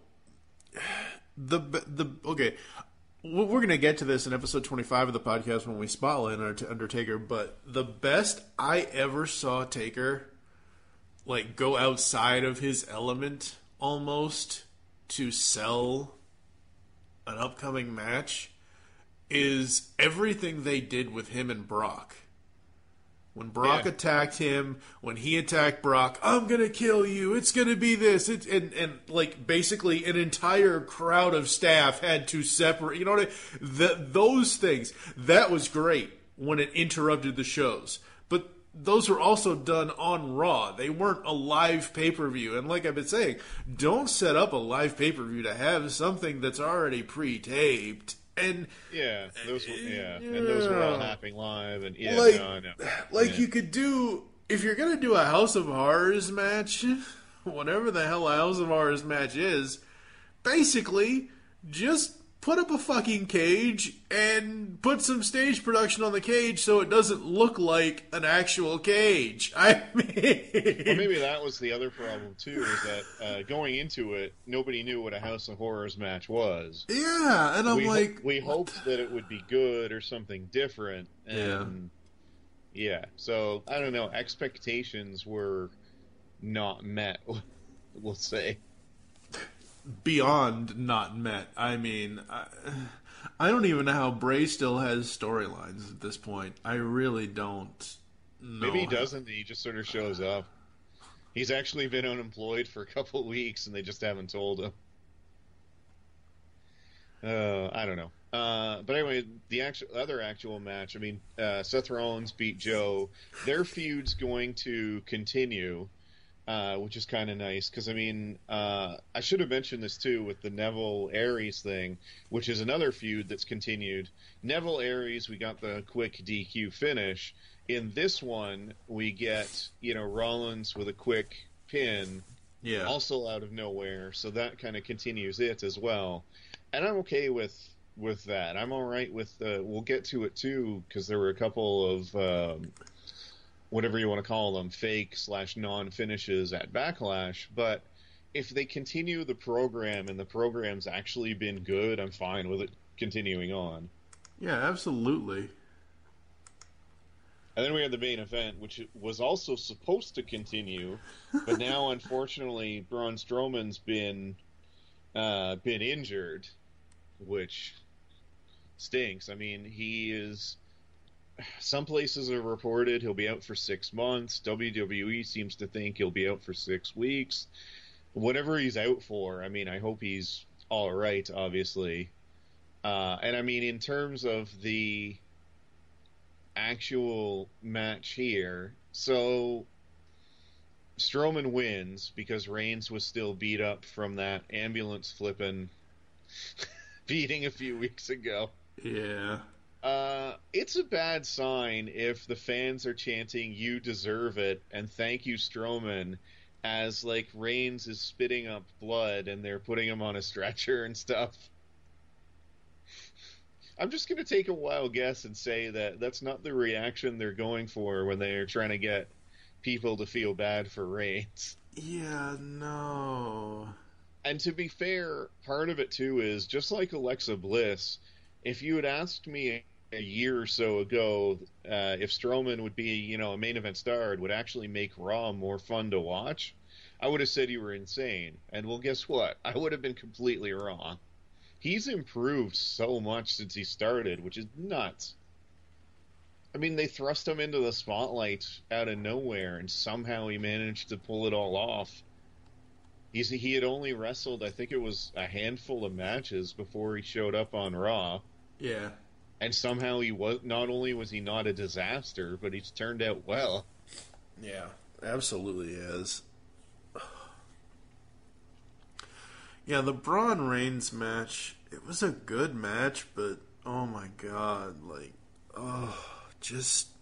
Okay, we're gonna get to this in episode 25 of the podcast when we spotlight Undertaker. But the best I ever saw Taker, like, go outside of his element almost to sell an upcoming match is everything they did with him and Brock. When Brock attacked him, when he attacked Brock, I'm going to kill you, it's going to be this. And like, basically an entire crowd of staff had to separate. You know what those things, that was great when it interrupted the shows. But those were also done on Raw. They weren't a live pay-per-view. And like I've been saying, don't set up a live pay-per-view to have something that's already pre-taped. And those were all happening live, and you could do, if you're gonna do a House of Horrors match, whatever the hell a House of Horrors match is, basically just put up a fucking cage and put some stage production on the cage so it doesn't look like an actual cage. I mean... Well, maybe that was the other problem, too, is that going into it, nobody knew what a House of Horrors match was. Yeah, and we hoped that it would be good or something different. And so, I don't know, expectations were not met, we'll say. Beyond not met. I mean, I don't even know how Bray still has storylines at this point. I really don't know. Maybe he doesn't. He just sort of shows up. He's actually been unemployed for a couple of weeks, and they just haven't told him. I don't know. But anyway, the other actual match, I mean, Seth Rollins beat Joe. Their feud's going to continue. Which is kind of nice, because, I mean, I should have mentioned this, too, with the Neville Aries thing, which is another feud that's continued. Neville Aries, we got the quick DQ finish. In this one, we get, you know, Rollins with a quick pin, also out of nowhere, so that kind of continues it as well. And I'm okay with that. I'm all right with, we'll get to it, too, because there were a couple of... whatever you want to call them, fake/non-finishes at Backlash, but if they continue the program and the program's actually been good, I'm fine with it continuing on. Yeah, absolutely. And then we had the main event, which was also supposed to continue, but now, unfortunately, Braun Strowman's been injured, which stinks. I mean, he is... Some places have reported he'll be out for 6 months. WWE seems to think he'll be out for 6 weeks. Whatever he's out for, I mean, I hope he's all right, obviously. And I mean, in terms of the actual match here, so Strowman wins because Reigns was still beat up from that ambulance flipping beating a few weeks ago. Yeah. It's a bad sign if the fans are chanting, "You deserve it," and "Thank you, Strowman," as, like, Reigns is spitting up blood and they're putting him on a stretcher and stuff. I'm just going to take a wild guess and say that that's not the reaction they're going for when they're trying to get people to feel bad for Reigns. Yeah, no. And to be fair, part of it too is, just like Alexa Bliss, if you had asked me a year or so ago if Strowman would be, a main event star, it would actually make Raw more fun to watch, I would have said you were insane. And well, guess what? I would have been completely wrong. He's improved so much since he started, which is nuts. I mean, they thrust him into the spotlight out of nowhere, and somehow he managed to pull it all off. He had only wrestled, I think it was a handful of matches before he showed up on Raw. Yeah. And somehow not only was he not a disaster, but he's turned out well. Yeah, absolutely is. Yeah, the Braun Reigns match, it was a good match, but oh my god, just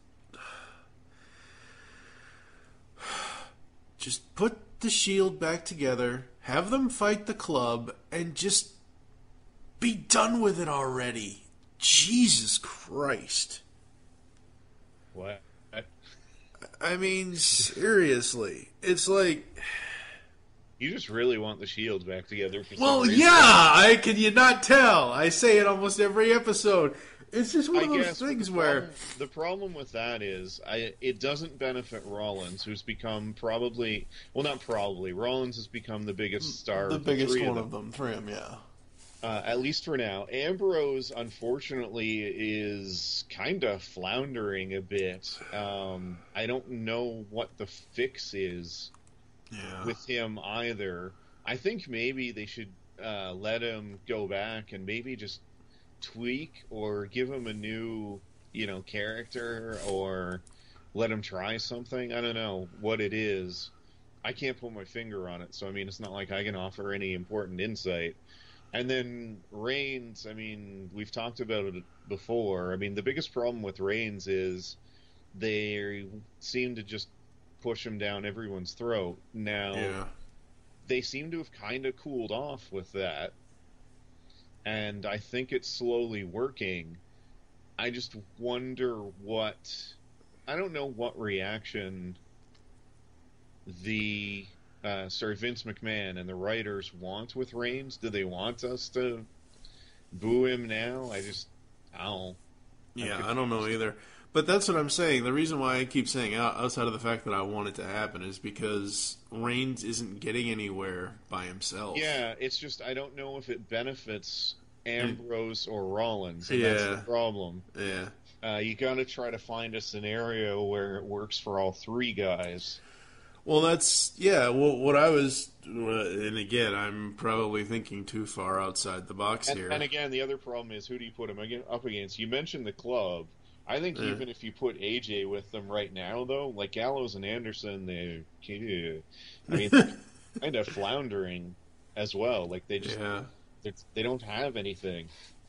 put the Shield back together, have them fight the Club, and just be done with it already. Jesus Christ. What? I mean, seriously. It's like... You just really want the Shield back together for some Well, reason. yeah! Can you not tell? I say it almost every episode. It's just one of those things where... The problem with that is, it doesn't benefit Rollins, who's become probably... Well, not probably. Rollins has become the biggest star. The biggest one of them for him, yeah. At least for now. Ambrose, unfortunately, is kind of floundering a bit. I don't know what the fix is with him either. I think maybe they should let him go back and maybe just tweak or give him a new, character, or let him try something. I don't know what it is. I can't put my finger on it, so it's not like I can offer any important insight. And then Reigns, we've talked about it before. The biggest problem with Reigns is they seem to just push him down everyone's throat. Now, they seem to have kind of cooled off with that. And I think it's slowly working. I just wonder I don't know what reaction Vince McMahon and the writers want with Reigns. Do they want us to boo him now? I don't. Yeah, I don't know either. But that's what I'm saying. The reason why I keep saying outside of the fact that I want it to happen is because Reigns isn't getting anywhere by himself. Yeah, it's just I don't know if it benefits Ambrose or Rollins. And that's the problem. Yeah. You got to try to find a scenario where it works for all three guys. Well, what I was, and again, I'm probably thinking too far outside the box here. And again, the other problem is, who do you put him up against? You mentioned the Club. I think even if you put AJ with them right now, though, like Gallows and Anderson, they're kind of floundering as well. Like they just, they don't have anything.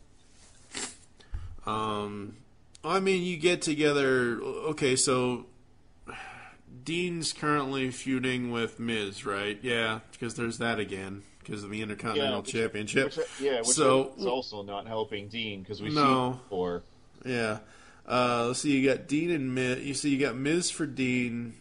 You get together. Okay, so Dean's currently feuding with Miz, right? Yeah, because there's that again, because of the Intercontinental Championship. Which is also not helping Dean, because we've seen it before. Yeah. So you got Dean and Miz. You got Miz for Dean.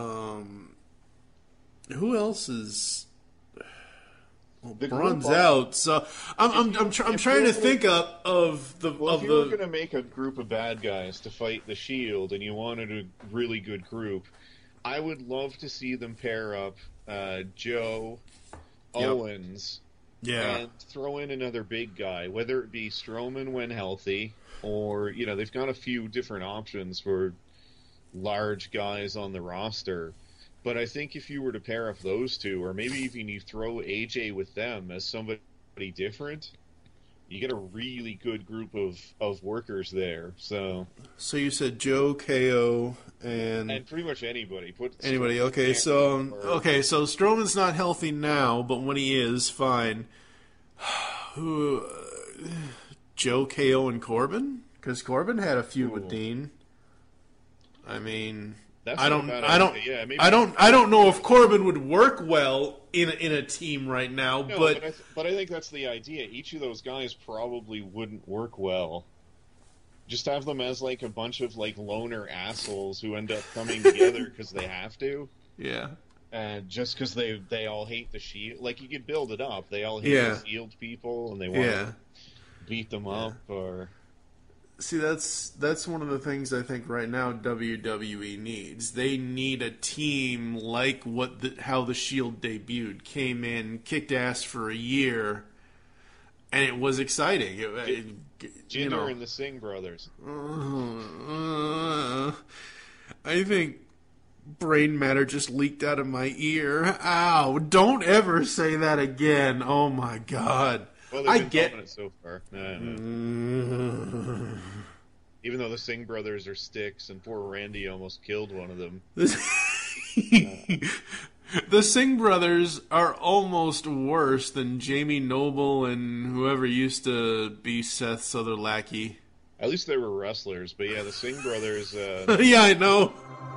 Who else is? Well, Braun's out. So I'm trying to think of the. Well, if you were going to make a group of bad guys to fight the Shield, and you wanted a really good group, I would love to see them pair up Joe, Owens, and throw in another big guy, whether it be Strowman when healthy, or they've got a few different options for large guys on the roster. But I think if you were to pair up those two, or maybe even you throw AJ with them as somebody different, you get a really good group of workers there. So you said Joe, KO, and pretty much anybody. Anybody. Okay, so Strowman's not healthy now, but when he is, fine. Who? Joe, KO, and Corbin? Because Corbin had a feud with Dean. That's I not don't. a bad I don't. idea. Yeah, maybe I don't know if Corbin would work well in a team right now. No, but I think that's the idea. Each of those guys probably wouldn't work well. Just have them as like a bunch of like loner assholes who end up coming together because they have to. Yeah. And just because they all hate the Shield, like you could build it up. They all hate the Shield people, and they want to beat them up. Or see, that's one of the things I think right now WWE needs. They need a team like how the Shield debuted, came in, kicked ass for a year, and it was exciting. Jinder and the Singh brothers. I think brain matter just leaked out of my ear. Ow! Don't ever say that again. Oh my god. Well, they've been dominant so far. Even though the Singh brothers are sticks, and poor Randy almost killed one of them. The Singh brothers are almost worse than Jamie Noble and whoever used to be Seth's other lackey. At least they were wrestlers, but yeah, the Singh brothers... yeah, I know.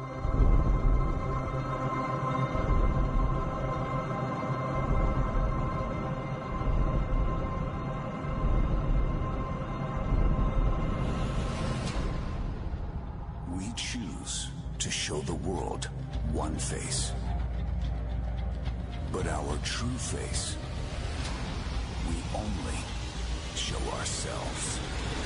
We choose to show the world one face. But our true face, we only show ourselves.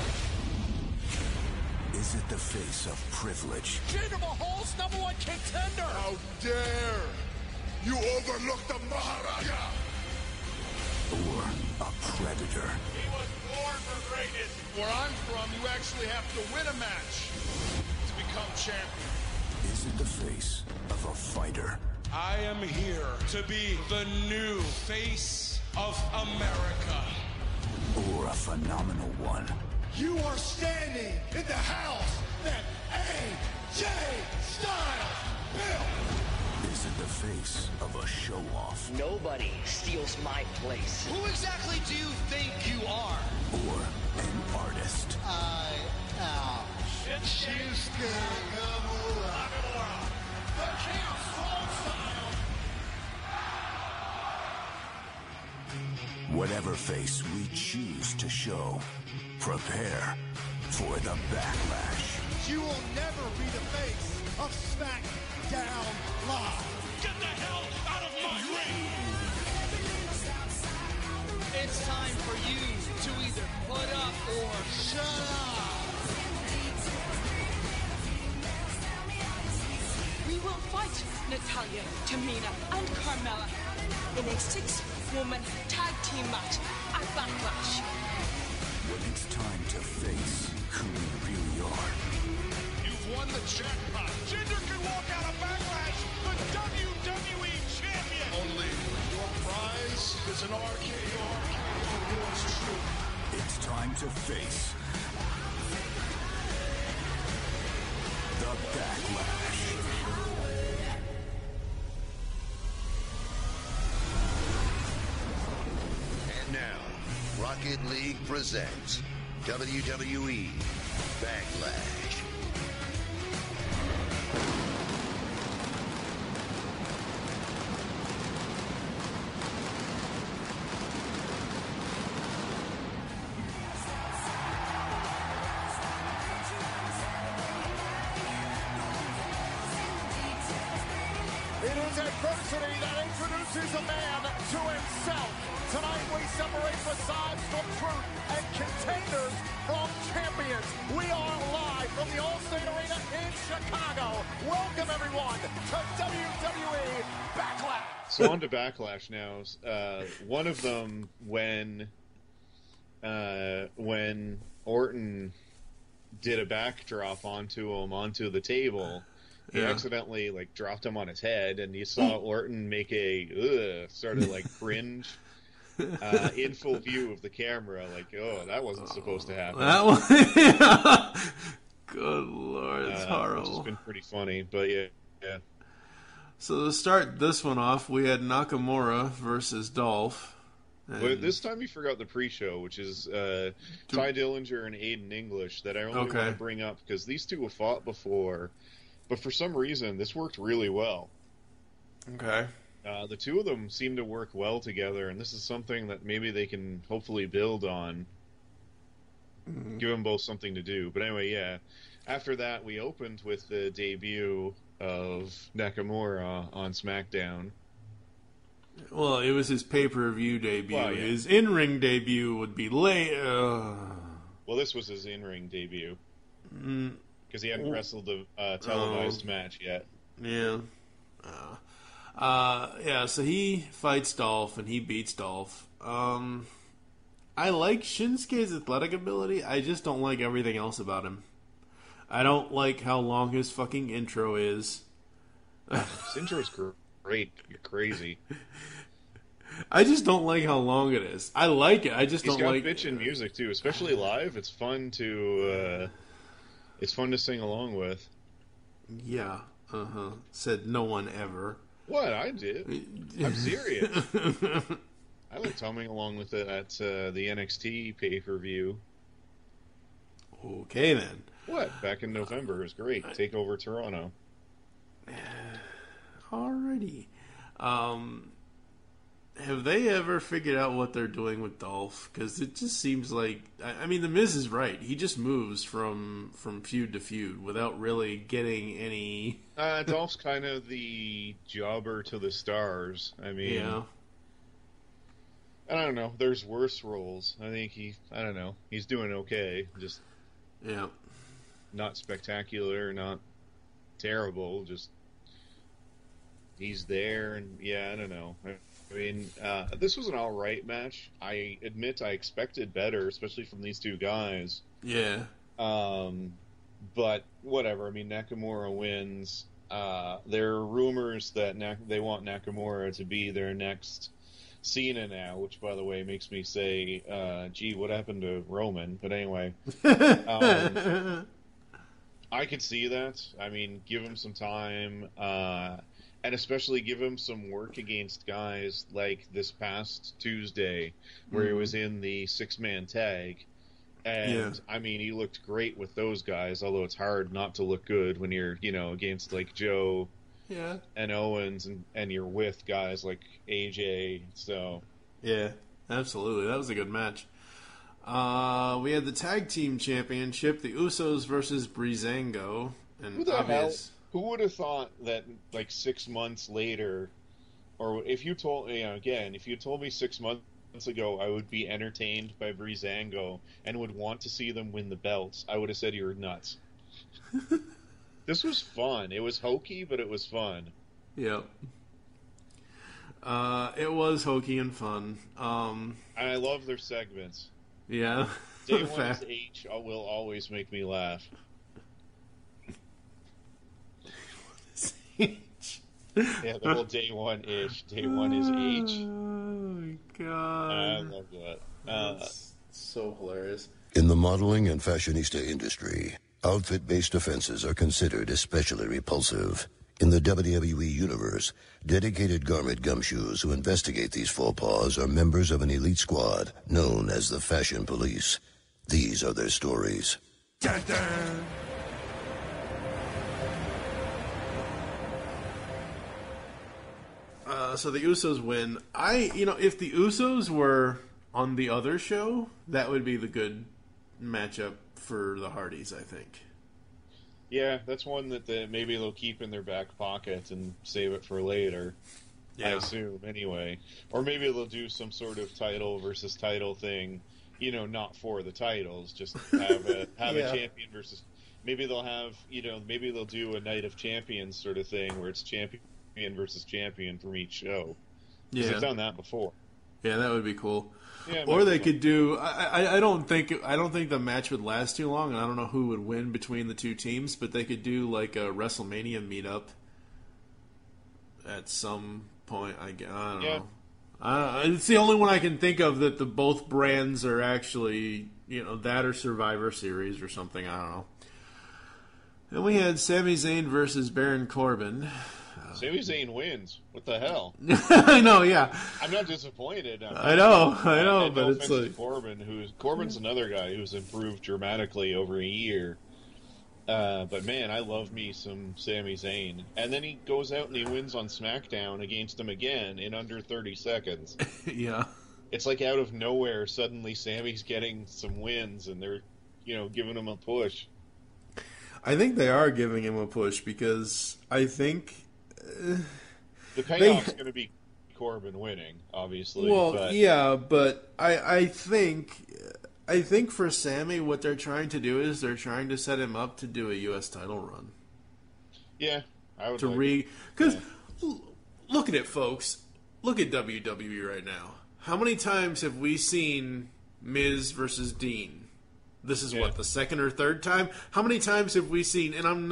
Is it the face of privilege? Jinder Mahal's #1 contender! How dare you overlook the Maharaja! Or a predator? He was born for greatness. Where I'm from, you actually have to win a match to become champion. Is it the face of a fighter? I am here to be the new face of America. Or a phenomenal one? You are standing in the house that AJ Styles built! Is it the face of a show-off? Nobody steals my place. Who exactly do you think you are? Or an artist? I am Shinsuke Nakamura. The king of strong style. Whatever face we choose to show, prepare for the backlash. You will never be the face of SmackDown Live. Get the hell out of my ring! It's time for you to either put up or shut up. We will fight Natalya, Tamina, and Carmella in a 6-woman tag team match at Backlash. When it's time to face who we really are. You've won the jackpot. Jinder can walk out of Backlash the WWE champion. Only your prize is an RKO. It's true. It's time to face the Backlash. And now, Rocket League presents WWE Backlash. It is adversity that introduces a man to himself. Tonight we separate facades from truth and containers from champions. We are live from the Allstate Arena in Chicago. Welcome everyone to WWE Backlash. So on to Backlash now. One of them, when Orton did a backdrop onto the table, he accidentally dropped him on his head, and you saw Orton make a sort of cringe in full view of the camera, oh, that wasn't supposed to happen. That was, good lord, it's horrible. It's been pretty funny, but yeah. So to start this one off, we had Nakamura versus Dolph. But this time you forgot the pre-show, which is Ty Dillinger and Aiden English, that I only want to bring up because these two have fought before, But for some reason, this worked really well. Okay. The two of them seem to work well together, and this is something that maybe they can hopefully build on. Give them both something to do. But anyway, yeah. After that, we opened with the debut of Nakamura on SmackDown. Well, it was his pay-per-view debut. Well, yeah. His in-ring debut would be late. Well, this was his in-ring debut. Because he hadn't wrestled a televised match yet. Yeah. So he fights Dolph, and he beats Dolph. I like Shinsuke's athletic ability. I just don't like everything else about him. I don't like how long his fucking intro is. His intro's great. You're crazy. I just don't like how long it is. I like it. I just don't like. He's got bitchin' music too, especially live. It's fun to sing along with. Yeah. Said no one ever. What? I did. I'm serious. I liked humming along with it at the NXT pay-per-view. Okay, then. What? Back in November. It was great. TakeOver Toronto. Alrighty. Have they ever figured out what they're doing with Dolph? Because it just seems like... I mean, The Miz is right. He just moves from feud to feud without really getting any... Dolph's kind of the jobber to the stars. I mean... Yeah. I don't know. There's worse roles. I think I don't know. He's doing okay. Just... Yeah. Not spectacular, not terrible. Just... He's there, and yeah, I don't know. I mean, this was an alright match. I admit I expected better, especially from these two guys. Yeah. But whatever. I mean, Nakamura wins. There are rumors that they want Nakamura to be their next Cena now, which, by the way, makes me say, gee, what happened to Roman? But anyway. I could see that. I mean, give him some time. And especially give him some work against guys like this past Tuesday, where he was in the 6-man tag. And, I mean, he looked great with those guys, although it's hard not to look good when you're, against, like, Joe and Owens, and you're with guys like AJ, so... Yeah, absolutely. That was a good match. We had the Tag Team Championship, the Usos versus Breezango. And who the hell... Who would have thought that, like, 6 months later, or if you told, if you told me 6 months ago I would be entertained by Breezango and would want to see them win the belts, I would have said you were nuts. This was fun. It was hokey, but it was fun. Yep. It was hokey and fun. I love their segments. Yeah. Day One is H will always make me laugh. Yeah, the whole Day One-ish. Day One is H. Oh, my God. I love that. That's so hilarious. In the modeling and fashionista industry, outfit-based offenses are considered especially repulsive. In the WWE Universe, dedicated garment gumshoes who investigate these faux pas are members of an elite squad known as the Fashion Police. These are their stories. Dun, dun. So the Usos win. If the Usos were on the other show, that would be the good matchup for the Hardys, I think. Yeah, that's one that maybe they'll keep in their back pocket and save it for later. Yeah. I assume, anyway. Or maybe they'll do some sort of title versus title thing, not for the titles, just have a champion versus... Maybe they'll have, maybe they'll do a Night of Champions sort of thing where it's champion versus champion from each show. Yeah, they've done that before. Yeah, that would be cool. Yeah, or they could do. I don't think the match would last too long, and I don't know who would win between the two teams. But they could do like a WrestleMania meetup at some point. I don't know. It's the only one I can think of that the both brands are actually that or Survivor Series or something. I don't know. And we had Sami Zayn versus Baron Corbin. Sami Zayn wins. What the hell? I know, yeah. I'm not disappointed. I know, but it's like Corbin's another guy who's improved dramatically over a year. But man, I love me some Sami Zayn. And then he goes out and he wins on SmackDown against him again in under 30 seconds. Yeah. It's like out of nowhere, suddenly Sami's getting some wins and they're, giving him a push. I think they are giving him a push because I think... the payoff's going to be Corbin winning, obviously. Well, yeah, but I think for Sami, what they're trying to do is they're trying to set him up to do a U.S. title run. Yeah, I would. Because look at it, folks. Look at WWE right now. How many times have we seen Miz versus Dean? This is what, the second or third time? How many times have we seen? And I'm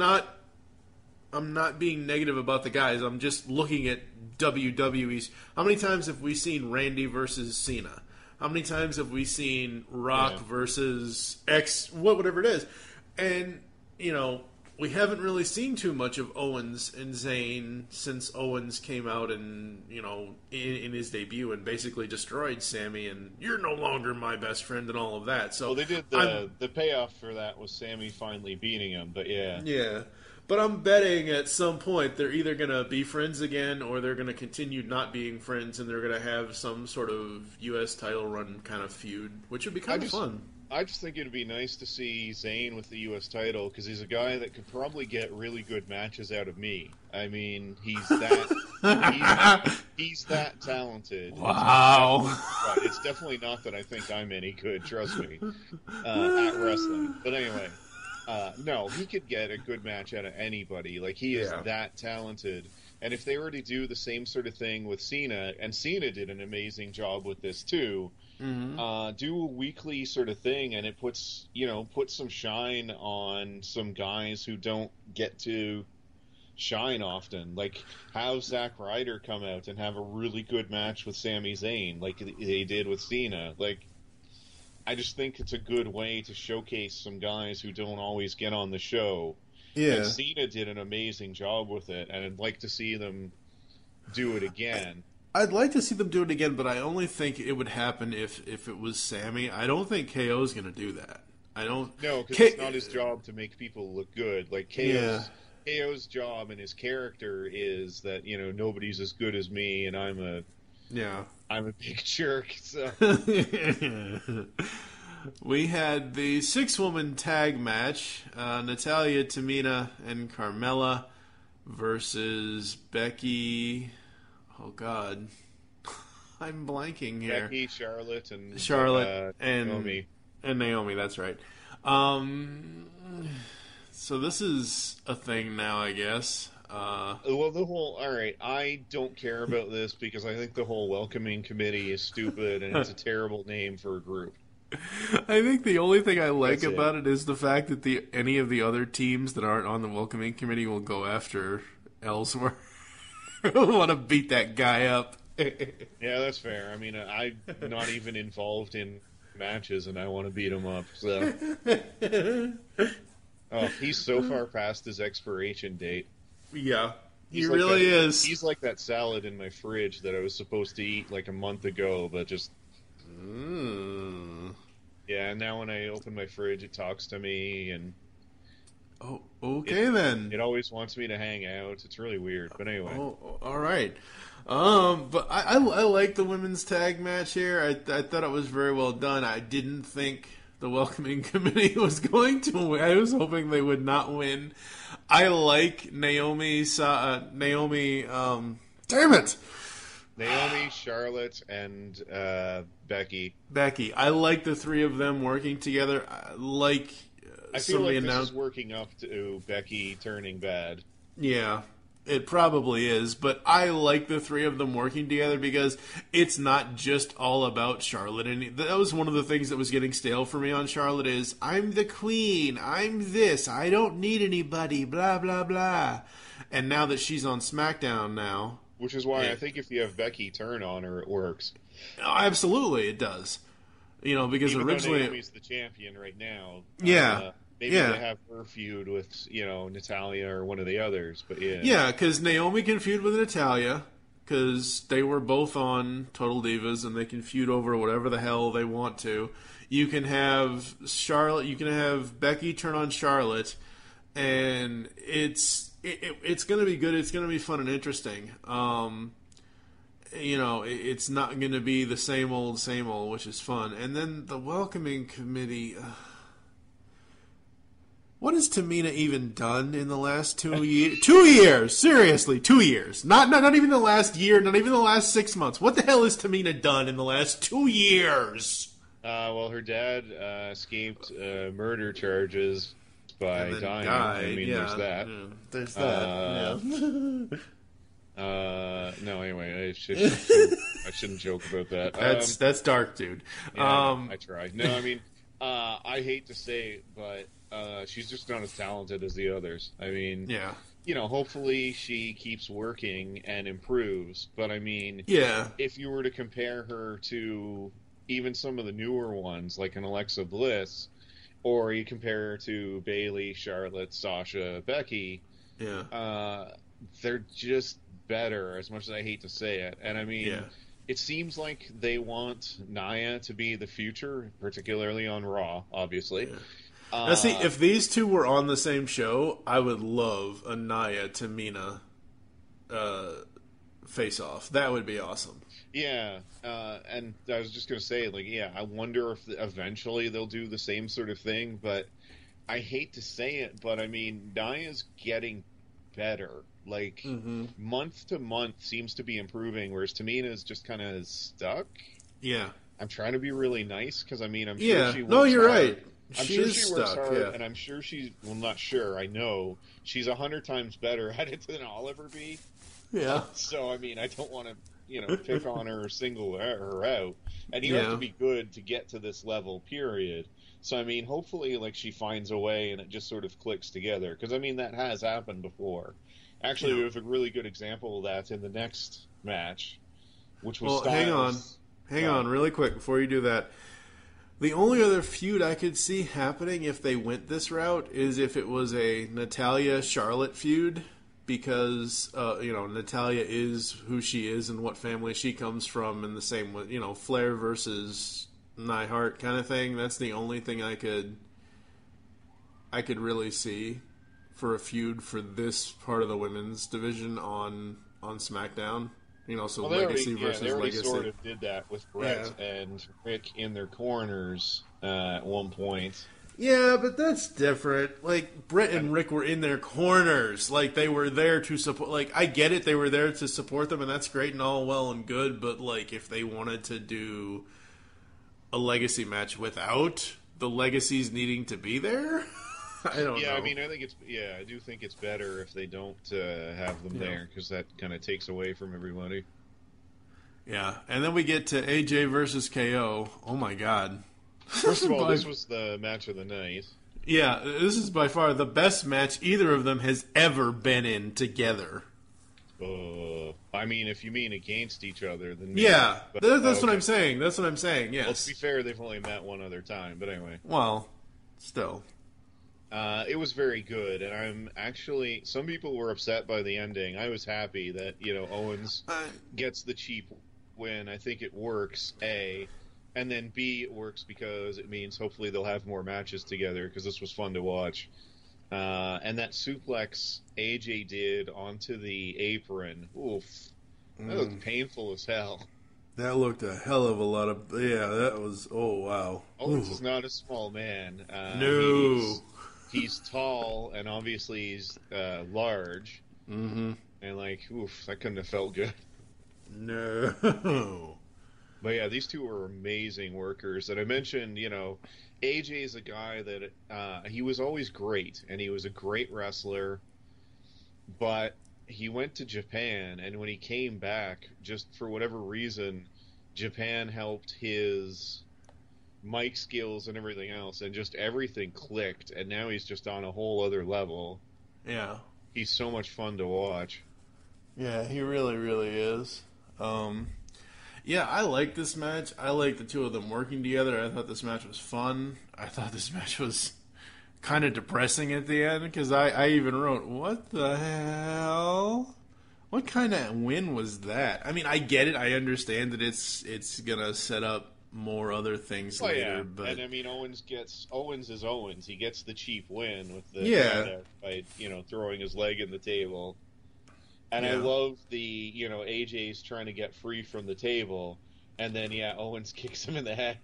not being negative about the guys. I'm just looking at WWE's. How many times have we seen Randy versus Cena? How many times have we seen Rock versus X, whatever it is? And, we haven't really seen too much of Owens and Zayn since Owens came out and, in his debut and basically destroyed Sami and you're no longer my best friend and all of that. So they did the payoff for that was Sami finally beating him, but yeah. Yeah. But I'm betting at some point they're either going to be friends again or they're going to continue not being friends and they're going to have some sort of U.S. title run kind of feud, which would be kind of fun. I just think it would be nice to see Zayn with the U.S. title because he's a guy that could probably get really good matches out of me. I mean, he's that he's that talented. Wow. It's definitely not that I think I'm any good, trust me, at wrestling. But anyway, no, he could get a good match out of anybody. Like, he is that talented. And if they were to do the same sort of thing with Cena, and Cena did an amazing job with this too, do a weekly sort of thing, and it puts some shine on some guys who don't get to shine often. Like, have Zack Ryder come out and have a really good match with Sami Zayn, like they did with Cena. Like, I just think it's a good way to showcase some guys who don't always get on the show. Yeah. And Cena did an amazing job with it, and I'd like to see them do it again. I'd like to see them do it again, but I only think it would happen if it was Sami. I don't think KO's going to do that. No, because it's not his job to make people look good. Like, KO's job and his character is that, nobody's as good as me, and I'm a big jerk. So we had the 6-woman tag match, Natalya, Tamina, and Carmella versus Becky. Oh, God. I'm blanking here. Becky, Charlotte, and Naomi. And Naomi, that's right. So this is a thing now, I guess. All right, I don't care about this because I think the whole welcoming committee is stupid and it's a terrible name for a group. I think the only thing I like about it is the fact that any of the other teams that aren't on the welcoming committee will go after Ellsworth. Want to beat that guy up. Yeah, that's fair. I mean, I'm not even involved in matches, and I want to beat him up. So, he's so far past his expiration date. Yeah, he really is. He's like that salad in my fridge that I was supposed to eat like a month ago, but just. Yeah, and now when I open my fridge, it talks to me, and. Oh, okay then. It always wants me to hang out. It's really weird, but anyway. Oh, all right. But I like the women's tag match here. I thought it was very well done. I didn't think the welcoming committee was going to win. I was hoping they would not win. I like Naomi. Damn it. Naomi, Charlotte, and Becky. I like the three of them working together. I feel like this is working up to Becky turning bad. Yeah, it probably is. But I like the three of them working together because it's not just all about Charlotte. And that was one of the things that was getting stale for me on Charlotte is, I'm the queen, I'm this, I don't need anybody, blah, blah, blah. And now that she's on SmackDown now... Which is why I think if you have Becky turn on her, it works. Absolutely, it does. Because even originally... though Naomi's the champion right now. Yeah. Maybe they have her feud with, Natalya or one of the others, but yeah. Yeah, because Naomi can feud with Natalya, because they were both on Total Divas, and they can feud over whatever the hell they want to. You can have Becky turn on Charlotte, and it's going to be good. It's going to be fun and interesting. It's not going to be the same old, which is fun. And then the welcoming committee. What has Tamina even done in the last 2 years? 2 years, seriously, 2 years. Not even the last year, not even the last 6 months. What the hell has Tamina done in the last 2 years? Well, her dad escaped murder charges by dying. I mean, there's that. Yeah. There's that. No, anyway, I shouldn't joke about that. That's dark, dude. Yeah, I tried. No, I mean, I hate to say it, but she's just not as talented as the others. I mean, yeah. Hopefully she keeps working and improves. But I mean, yeah. If you were to compare her to even some of the newer ones, like an Alexa Bliss, or you compare her to Bayley, Charlotte, Sasha, Becky, they're just better, as much as I hate to say it. And I mean, it seems like they want Nia to be the future, particularly on Raw, obviously. Now, see, if these two were on the same show, I would love a Nia Tamina face-off. That would be awesome. Yeah, and I was just going to say, I wonder if eventually they'll do the same sort of thing, but I hate to say it, but I mean, Nia's getting better. Month to month seems to be improving, whereas Tamina is just kind of stuck. Yeah. I'm trying to be really nice, because, I mean, I'm sure she works No, you're hard. right. I'm she sure is she stuck, works hard, yeah. and I'm sure she's, well, not sure, I know, she's 100 times better at it than I'll ever be. Yeah. So, I mean, I don't want to, pick on her or single her out. And you have to be good to get to this level, period. So, I mean, hopefully, she finds a way and it just sort of clicks together. Because, I mean, that has happened before. Actually, we have a really good example of that in the next match, which was Styles. Hang on, really quick, before you do that. The only other feud I could see happening if they went this route is if it was a Natalya-Charlotte feud, because, Natalya is who she is and what family she comes from, and the same with, Flair versus Neidhart kind of thing. That's the only thing I could really see for a feud for this part of the women's division on SmackDown. Legacy versus they already Legacy. sort of did that with Brett and Rick in their corners at one point. Yeah, but that's different. Brett and Rick were in their corners. They were there to support. I get it, they were there to support them, and that's great and all well and good, but, if they wanted to do a Legacy match without the Legacies needing to be there, I don't know. Yeah, I mean, I do think it's better if they don't have them there, because that kind of takes away from everybody. Yeah, and then we get to AJ versus KO. Oh my God. First of all, this was the match of the night. Yeah, this is by far the best match either of them has ever been in together. I mean, if you mean against each other, then... Yeah, that's what I'm saying. That's what I'm saying, yes. Well, to be fair, they've only met one other time, but anyway. Well, still. It was very good, and I'm actually... Some people were upset by the ending. I was happy that, Owens gets the cheap win. I think it works, A... And then B, it works because it means hopefully they'll have more matches together, because this was fun to watch. And that suplex AJ did onto the apron, oof, that looked painful as hell. That looked a hell of a lot of... Yeah, that was... Oh, wow. Owens is not a small man. No. He's tall, and obviously he's large. Mm-hmm. And, oof, that couldn't have felt good. No. But yeah, these two are amazing workers. And I mentioned, AJ is a guy that he was always great, and he was a great wrestler. But he went to Japan, and when he came back, just for whatever reason, Japan helped his mic skills and everything else, and just everything clicked. And now he's just on a whole other level. Yeah. He's so much fun to watch. Yeah, he really, really is. Yeah, I like this match. I like the two of them working together. I thought this match was fun. I thought this match was kind of depressing at the end, because I even wrote, what the hell? What kind of win was that? I mean, I get it. I understand that it's going to set up more other things later. Yeah. But And I mean, Owens is Owens. He gets the cheap win with the by throwing his leg in the table. And I love the AJ's trying to get free from the table, and then Owens kicks him in the head.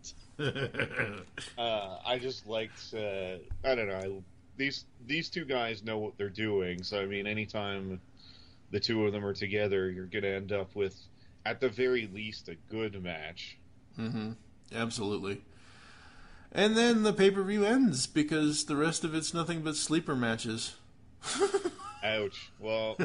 I just liked I don't know. These two guys know what they're doing. So I mean, anytime the two of them are together, you're going to end up with, at the very least, a good match. Mm-hmm. Absolutely. And then the pay-per-view ends because the rest of it's nothing but sleeper matches. Ouch. Well,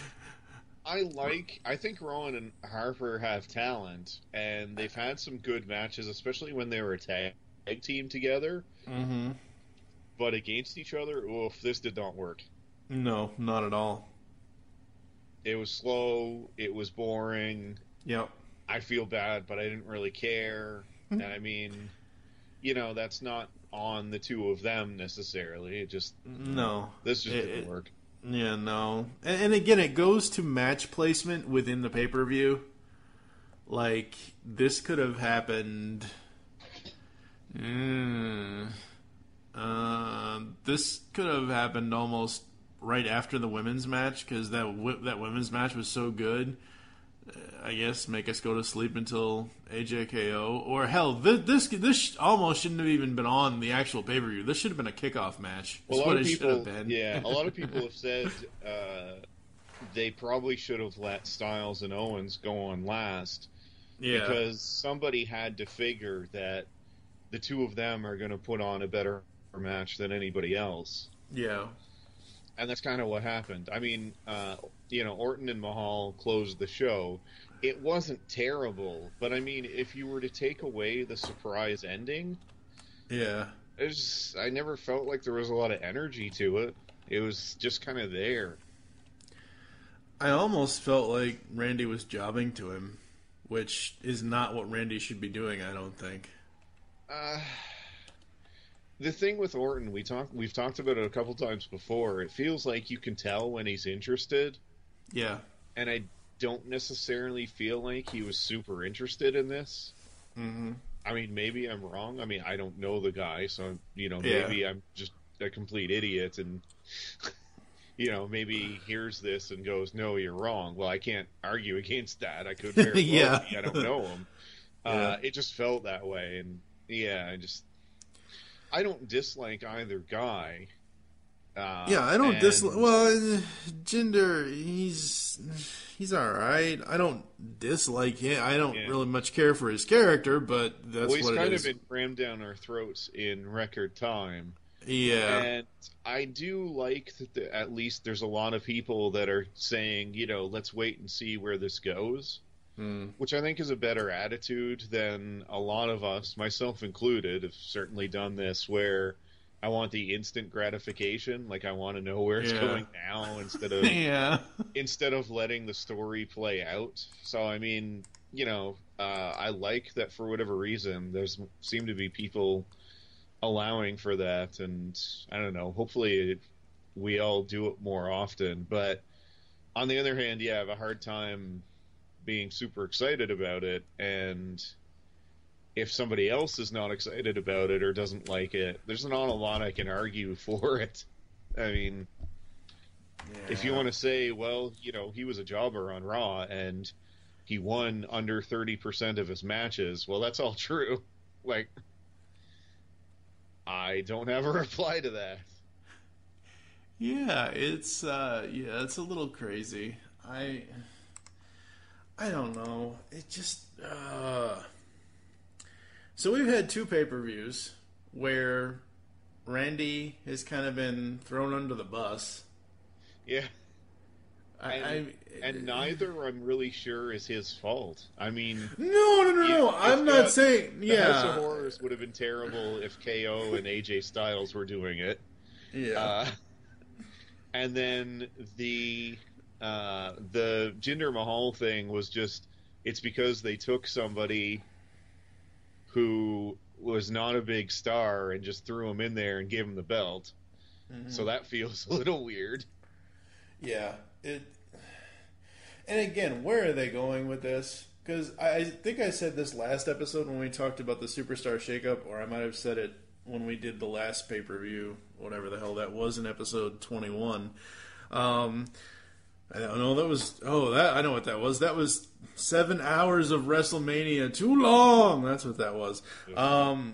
I think Rowan and Harper have talent, and they've had some good matches, especially when they were a tag team together. Mm-hmm. But against each other, this did not work. No, not at all. It was slow. It was boring. Yep. I feel bad, but I didn't really care. And I mean, that's not on the two of them necessarily. It just this just didn't work. Yeah, no. And again, it goes to match placement within the pay-per-view. Like, this could have happened. This could have happened almost right after the women's match, because that women's match was so good. I guess make us go to sleep until AJKO, or hell, this almost shouldn't have even been on the actual pay-per-view. This should have been a kickoff match. That's what it should have been. Yeah, a lot of people have said they probably should have let Styles and Owens go on last, because somebody had to figure that the two of them are going to put on a better match than anybody else. Yeah. And that's kind of what happened. I mean, Orton and Mahal closed the show. It wasn't terrible, but I mean, if you were to take away the surprise ending, I never felt like there was a lot of energy to it. It was just kind of there. I almost felt like Randy was jobbing to him, which is not what Randy should be doing, I don't think. The thing with Orton, we've talked about it a couple times before. It feels like you can tell when he's interested. Yeah. And I don't necessarily feel like he was super interested in this. Mm-hmm. I mean, maybe I'm wrong. I mean, I don't know the guy, so maybe I'm just a complete idiot, and maybe he hears this and goes, "No, you're wrong." Well, I can't argue against that. I could very well be. I don't know him. It just felt that way, and I don't dislike either guy. I don't dislike. Well, Jinder, he's all right. I don't dislike him. I don't really much care for his character, but that's what it is. He's kind of been crammed down our throats in record time. Yeah, and I do like that. At least there's a lot of people that are saying, let's wait and see where this goes. Which I think is a better attitude than a lot of us, myself included, have certainly done this, where I want the instant gratification, like I want to know where it's going now instead of letting the story play out. So I mean, I like that for whatever reason there's seem to be people allowing for that, and I don't know, hopefully we all do it more often. But on the other hand, I have a hard time being super excited about it, and if somebody else is not excited about it or doesn't like it, there's not a lot I can argue for it. I mean, if you want to say, well, he was a jobber on Raw and he won under 30% of his matches, well, that's all true. Like, I don't have a reply to that. Yeah, it's a little crazy. I don't know. It just... So we've had two pay-per-views where Randy has kind of been thrown under the bus. Yeah. And neither, I'm really sure, is his fault. I mean... No. I'm not saying... The House of Horrors would have been terrible if KO and AJ Styles were doing it. Yeah. And then the Jinder Mahal thing was just, it's because they took somebody who was not a big star and just threw him in there and gave him the belt. Mm-hmm. So that feels a little weird. Yeah. And again, where are they going with this? because I think I said this last episode when we talked about the Superstar Shakeup, or I might have said it when we did the last pay-per-view, whatever the hell that was in episode 21. I don't know. That was I know what that was. That was 7 hours of WrestleMania. Too long. That's what that was. Don't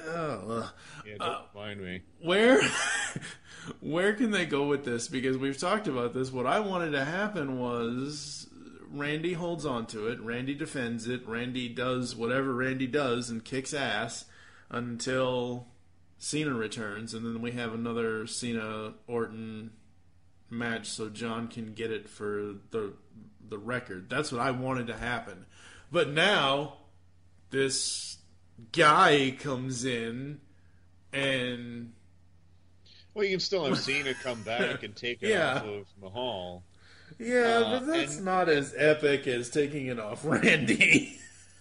mind me. Where can they go with this? Because we've talked about this. What I wanted to happen was Randy holds on to it. Randy defends it. Randy does whatever Randy does and kicks ass until Cena returns, and then we have another Cena-Orton match so John can get it for the record. That's what I wanted to happen. But now this guy comes in and... Well, you can still have Cena come back and take it off of Mahal. Yeah, but that's not as epic as taking it off Randy.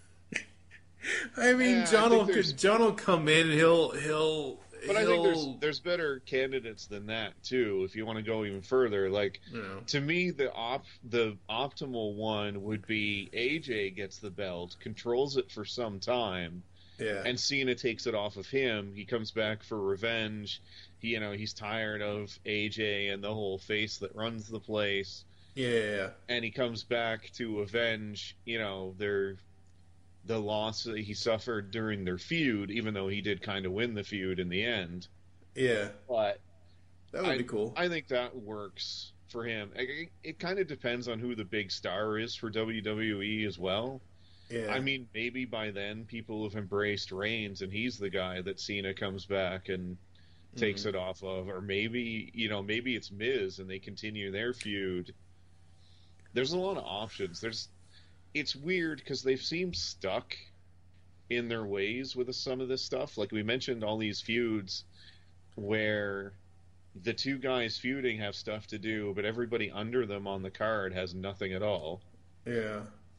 I mean, John will come in and he'll. But I think there's better candidates than that too. If you want to go even further, to me, the optimal one would be AJ gets the belt, controls it for some time, and Cena takes it off of him. He comes back for revenge. He's tired of AJ and the whole face that runs the place. Yeah. And he comes back to avenge, the loss that he suffered during their feud, even though he did kind of win the feud in the end. Yeah. But that would be cool. I think that works for him. It kind of depends on who the big star is for WWE as well. Yeah. I mean, maybe by then people have embraced Reigns and he's the guy that Cena comes back and takes it off of. Or maybe it's Miz and they continue their feud. There's a lot of options. It's weird because they've seemed stuck in their ways with some of this stuff. Like we mentioned, all these feuds where the two guys feuding have stuff to do, but everybody under them on the card has nothing at all. Yeah.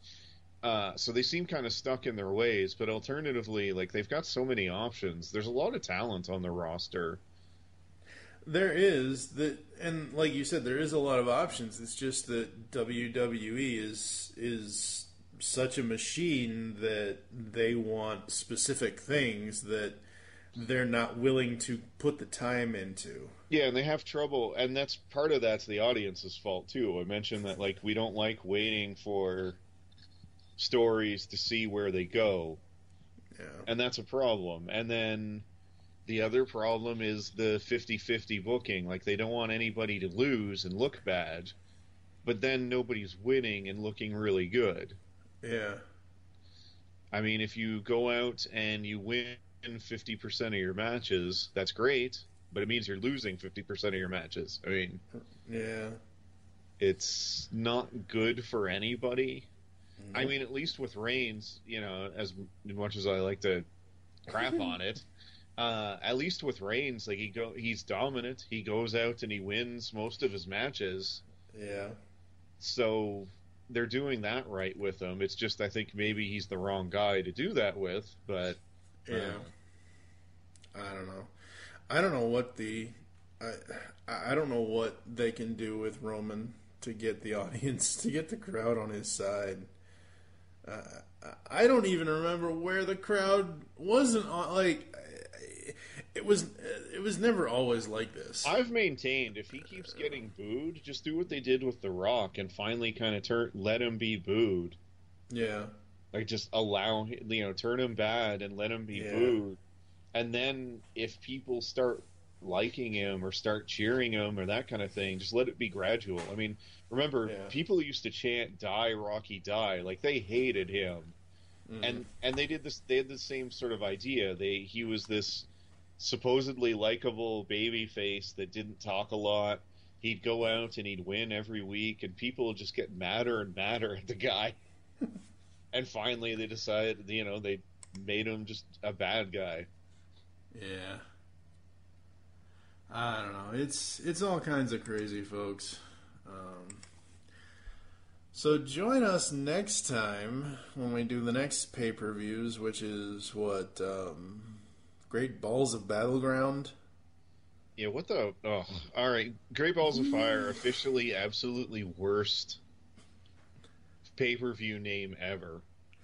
So they seem kind of stuck in their ways, but alternatively, they've got so many options. There's a lot of talent on the roster. There is, and like you said, there is a lot of options. It's just that WWE is such a machine that they want specific things that they're not willing to put the time into. Yeah, and they have trouble, and that's the audience's fault too. I mentioned that we don't like waiting for stories to see where they go. Yeah. And that's a problem. And then the other problem is the 50-50 booking. They don't want anybody to lose and look bad, but then nobody's winning and looking really good. Yeah. I mean, if you go out and you win 50% of your matches, that's great, but it means you're losing 50% of your matches. I mean, yeah, it's not good for anybody. No. I mean, at least with Reigns, as much as I like to crap on it, at least with Reigns, he's dominant. He goes out and he wins most of his matches. Yeah. So they're doing that right with him. It's just I think maybe he's the wrong guy to do that with, but yeah. I don't know. I don't know what I don't know what they can do with Roman to get the audience, to get the crowd on his side. I don't even remember where the crowd wasn't on. It was never always like this. I've maintained if he keeps getting booed, just do what they did with The Rock and finally kind of let him be booed. Yeah. Just allow, turn him bad and let him be booed. And then if people start liking him or start cheering him or that kind of thing, just let it be gradual. I mean, remember, people used to chant "Die, Rocky, die." They hated him. And they did this. They had the same sort of idea. He was this supposedly likable baby face that didn't talk a lot. He'd go out and he'd win every week, and people would just get madder and madder at the guy. And finally, they decided, they made him just a bad guy. Yeah. I don't know. It's all kinds of crazy, folks. So join us next time when we do the next pay-per-views, which is what, Great Balls of Battleground? Yeah, what the... Oh, all right. Great Balls of Fire, officially absolutely worst pay-per-view name ever.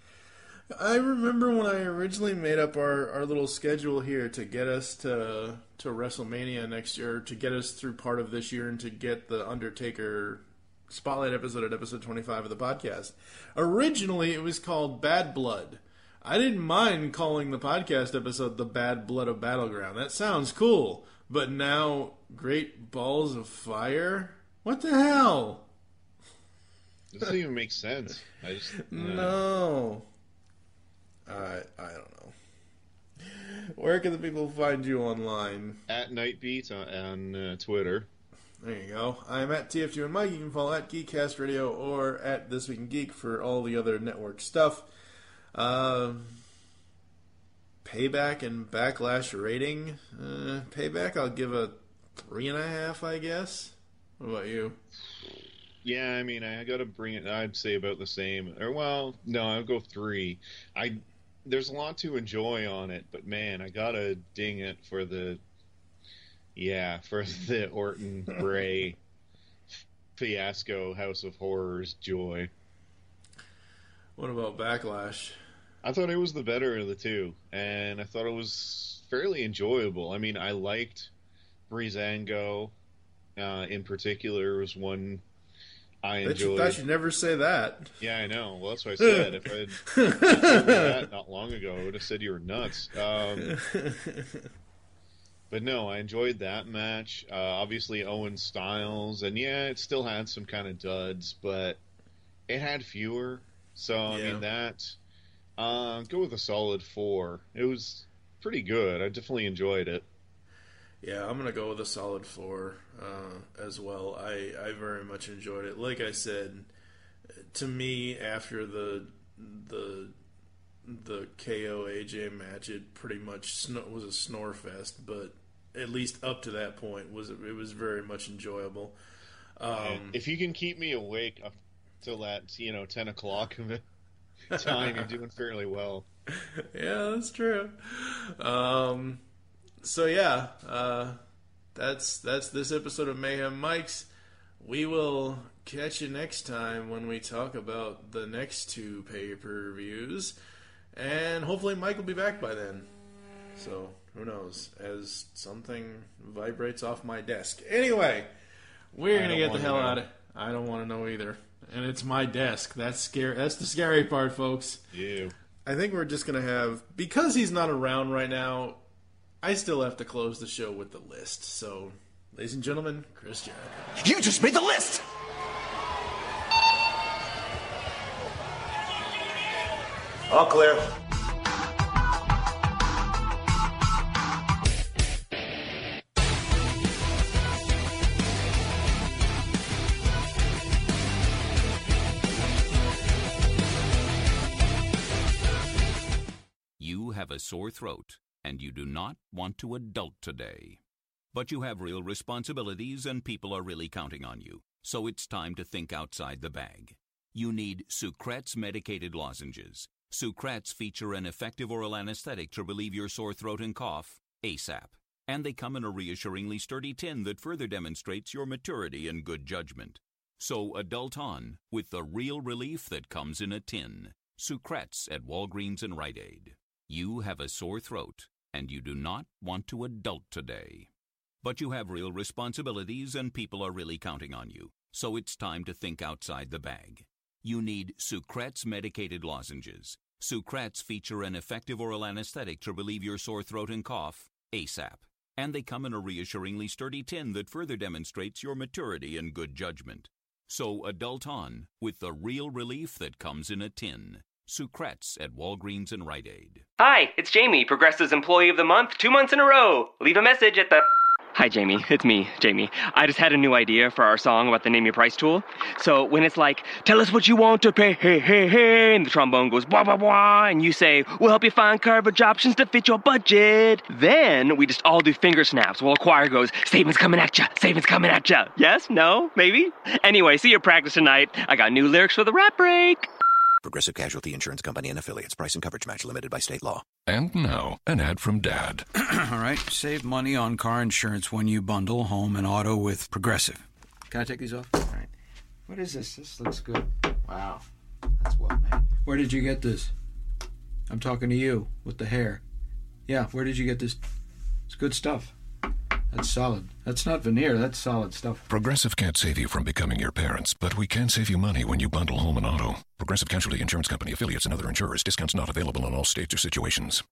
I remember when I originally made up our little schedule here to get us to WrestleMania next year, to get us through part of this year, and to get the Undertaker Spotlight episode at episode 25 of the podcast. Originally, it was called Bad Blood. I didn't mind calling the podcast episode The Bad Blood of Battleground. That sounds cool. But now, Great Balls of Fire? What the hell? It doesn't even make sense. No. I don't know. Where can the people find you online? At Nightbeat on Twitter. There you go. I'm at TF2 and Mike. You can follow at Geekcast Radio or at This Week in Geek for all the other network stuff. Payback and Backlash rating. Payback, I'll give a 3.5, I guess. What about you? Yeah, I mean, I got to bring it. I'd say about the same. Or well, no, I'll go 3. There's a lot to enjoy on it, but man, I gotta ding it for the Orton Bray fiasco House of Horrors joy. What about Backlash? I thought it was the better of the two, and I thought it was fairly enjoyable. I mean, I liked Breezango in particular was one I enjoyed. I should never say that. Yeah, I know. Well, that's what I said. If I had told me that not long ago, I would have said you were nuts. But no, I enjoyed that match. Obviously, Owen Styles, and yeah, it still had some kind of duds, but it had fewer. So I mean that. Go with a solid 4. It was pretty good. I definitely enjoyed it. Yeah, I'm gonna go with a solid 4 as well. I very much enjoyed it. Like I said, to me, after the KO AJ match, it pretty much was a snore fest. But at least up to that point, it was very much enjoyable. If you can keep me awake up till that 10 o'clock time, you're doing fairly well. Yeah, that's true. So yeah, that's this episode of Mayhem Mics. We will catch you next time when we talk about the next 2 pay-per-views, and hopefully Mike will be back by then. So who knows? As something vibrates off my desk. Anyway, we're gonna get the hell out of. I don't want to know either. And it's my desk. That's scary. That's the scary part, folks. Yeah. I think we're just gonna have, because he's not around right now, I still have to close the show with the list. So, ladies and gentlemen, Chris Jericho. You just made the list! All clear. You have a sore throat, and you do not want to adult today. But you have real responsibilities, and people are really counting on you. So it's time to think outside the bag. You need Sucrets medicated lozenges. Sucrets feature an effective oral anesthetic to relieve your sore throat and cough ASAP. And they come in a reassuringly sturdy tin that further demonstrates your maturity and good judgment. So adult on with the real relief that comes in a tin. Sucrets at Walgreens and Rite Aid. You have a sore throat, and you do not want to adult today. But you have real responsibilities, and people are really counting on you. So it's time to think outside the bag. You need Sucrets medicated lozenges. Sucrets feature an effective oral anesthetic to relieve your sore throat and cough ASAP. And they come in a reassuringly sturdy tin that further demonstrates your maturity and good judgment. So adult on with the real relief that comes in a tin. Sucrets at Walgreens and Rite Aid. Hi, it's Jamie, Progressive's Employee of the Month, 2 months in a row. Leave a message at the... Hi, Jamie. It's me, Jamie. I just had a new idea for our song about the Name Your Price tool. So when it's like, tell us what you want to pay, hey, hey, hey, and the trombone goes, blah, blah, blah, and you say, we'll help you find coverage options to fit your budget. Then we just all do finger snaps while a choir goes, savings coming at ya, savings coming at ya. Yes? No? Maybe? Anyway, see your practice tonight. I got new lyrics for the rap break. Progressive Casualty Insurance Company and Affiliates. Price and coverage match limited by state law. And now, an ad from Dad. All right, save money on car insurance when you bundle home and auto with Progressive. Can I take these off? All right. What is this? This looks good. Wow, that's well made. Where did you get this? I'm talking to you with the hair. Yeah, where did you get this? It's good stuff. That's solid. That's not veneer, that's solid stuff. Progressive can't save you from becoming your parents, but we can save you money when you bundle home and auto. Progressive Casualty Insurance Company, affiliates, and other insurers. Discounts not available in all states or situations.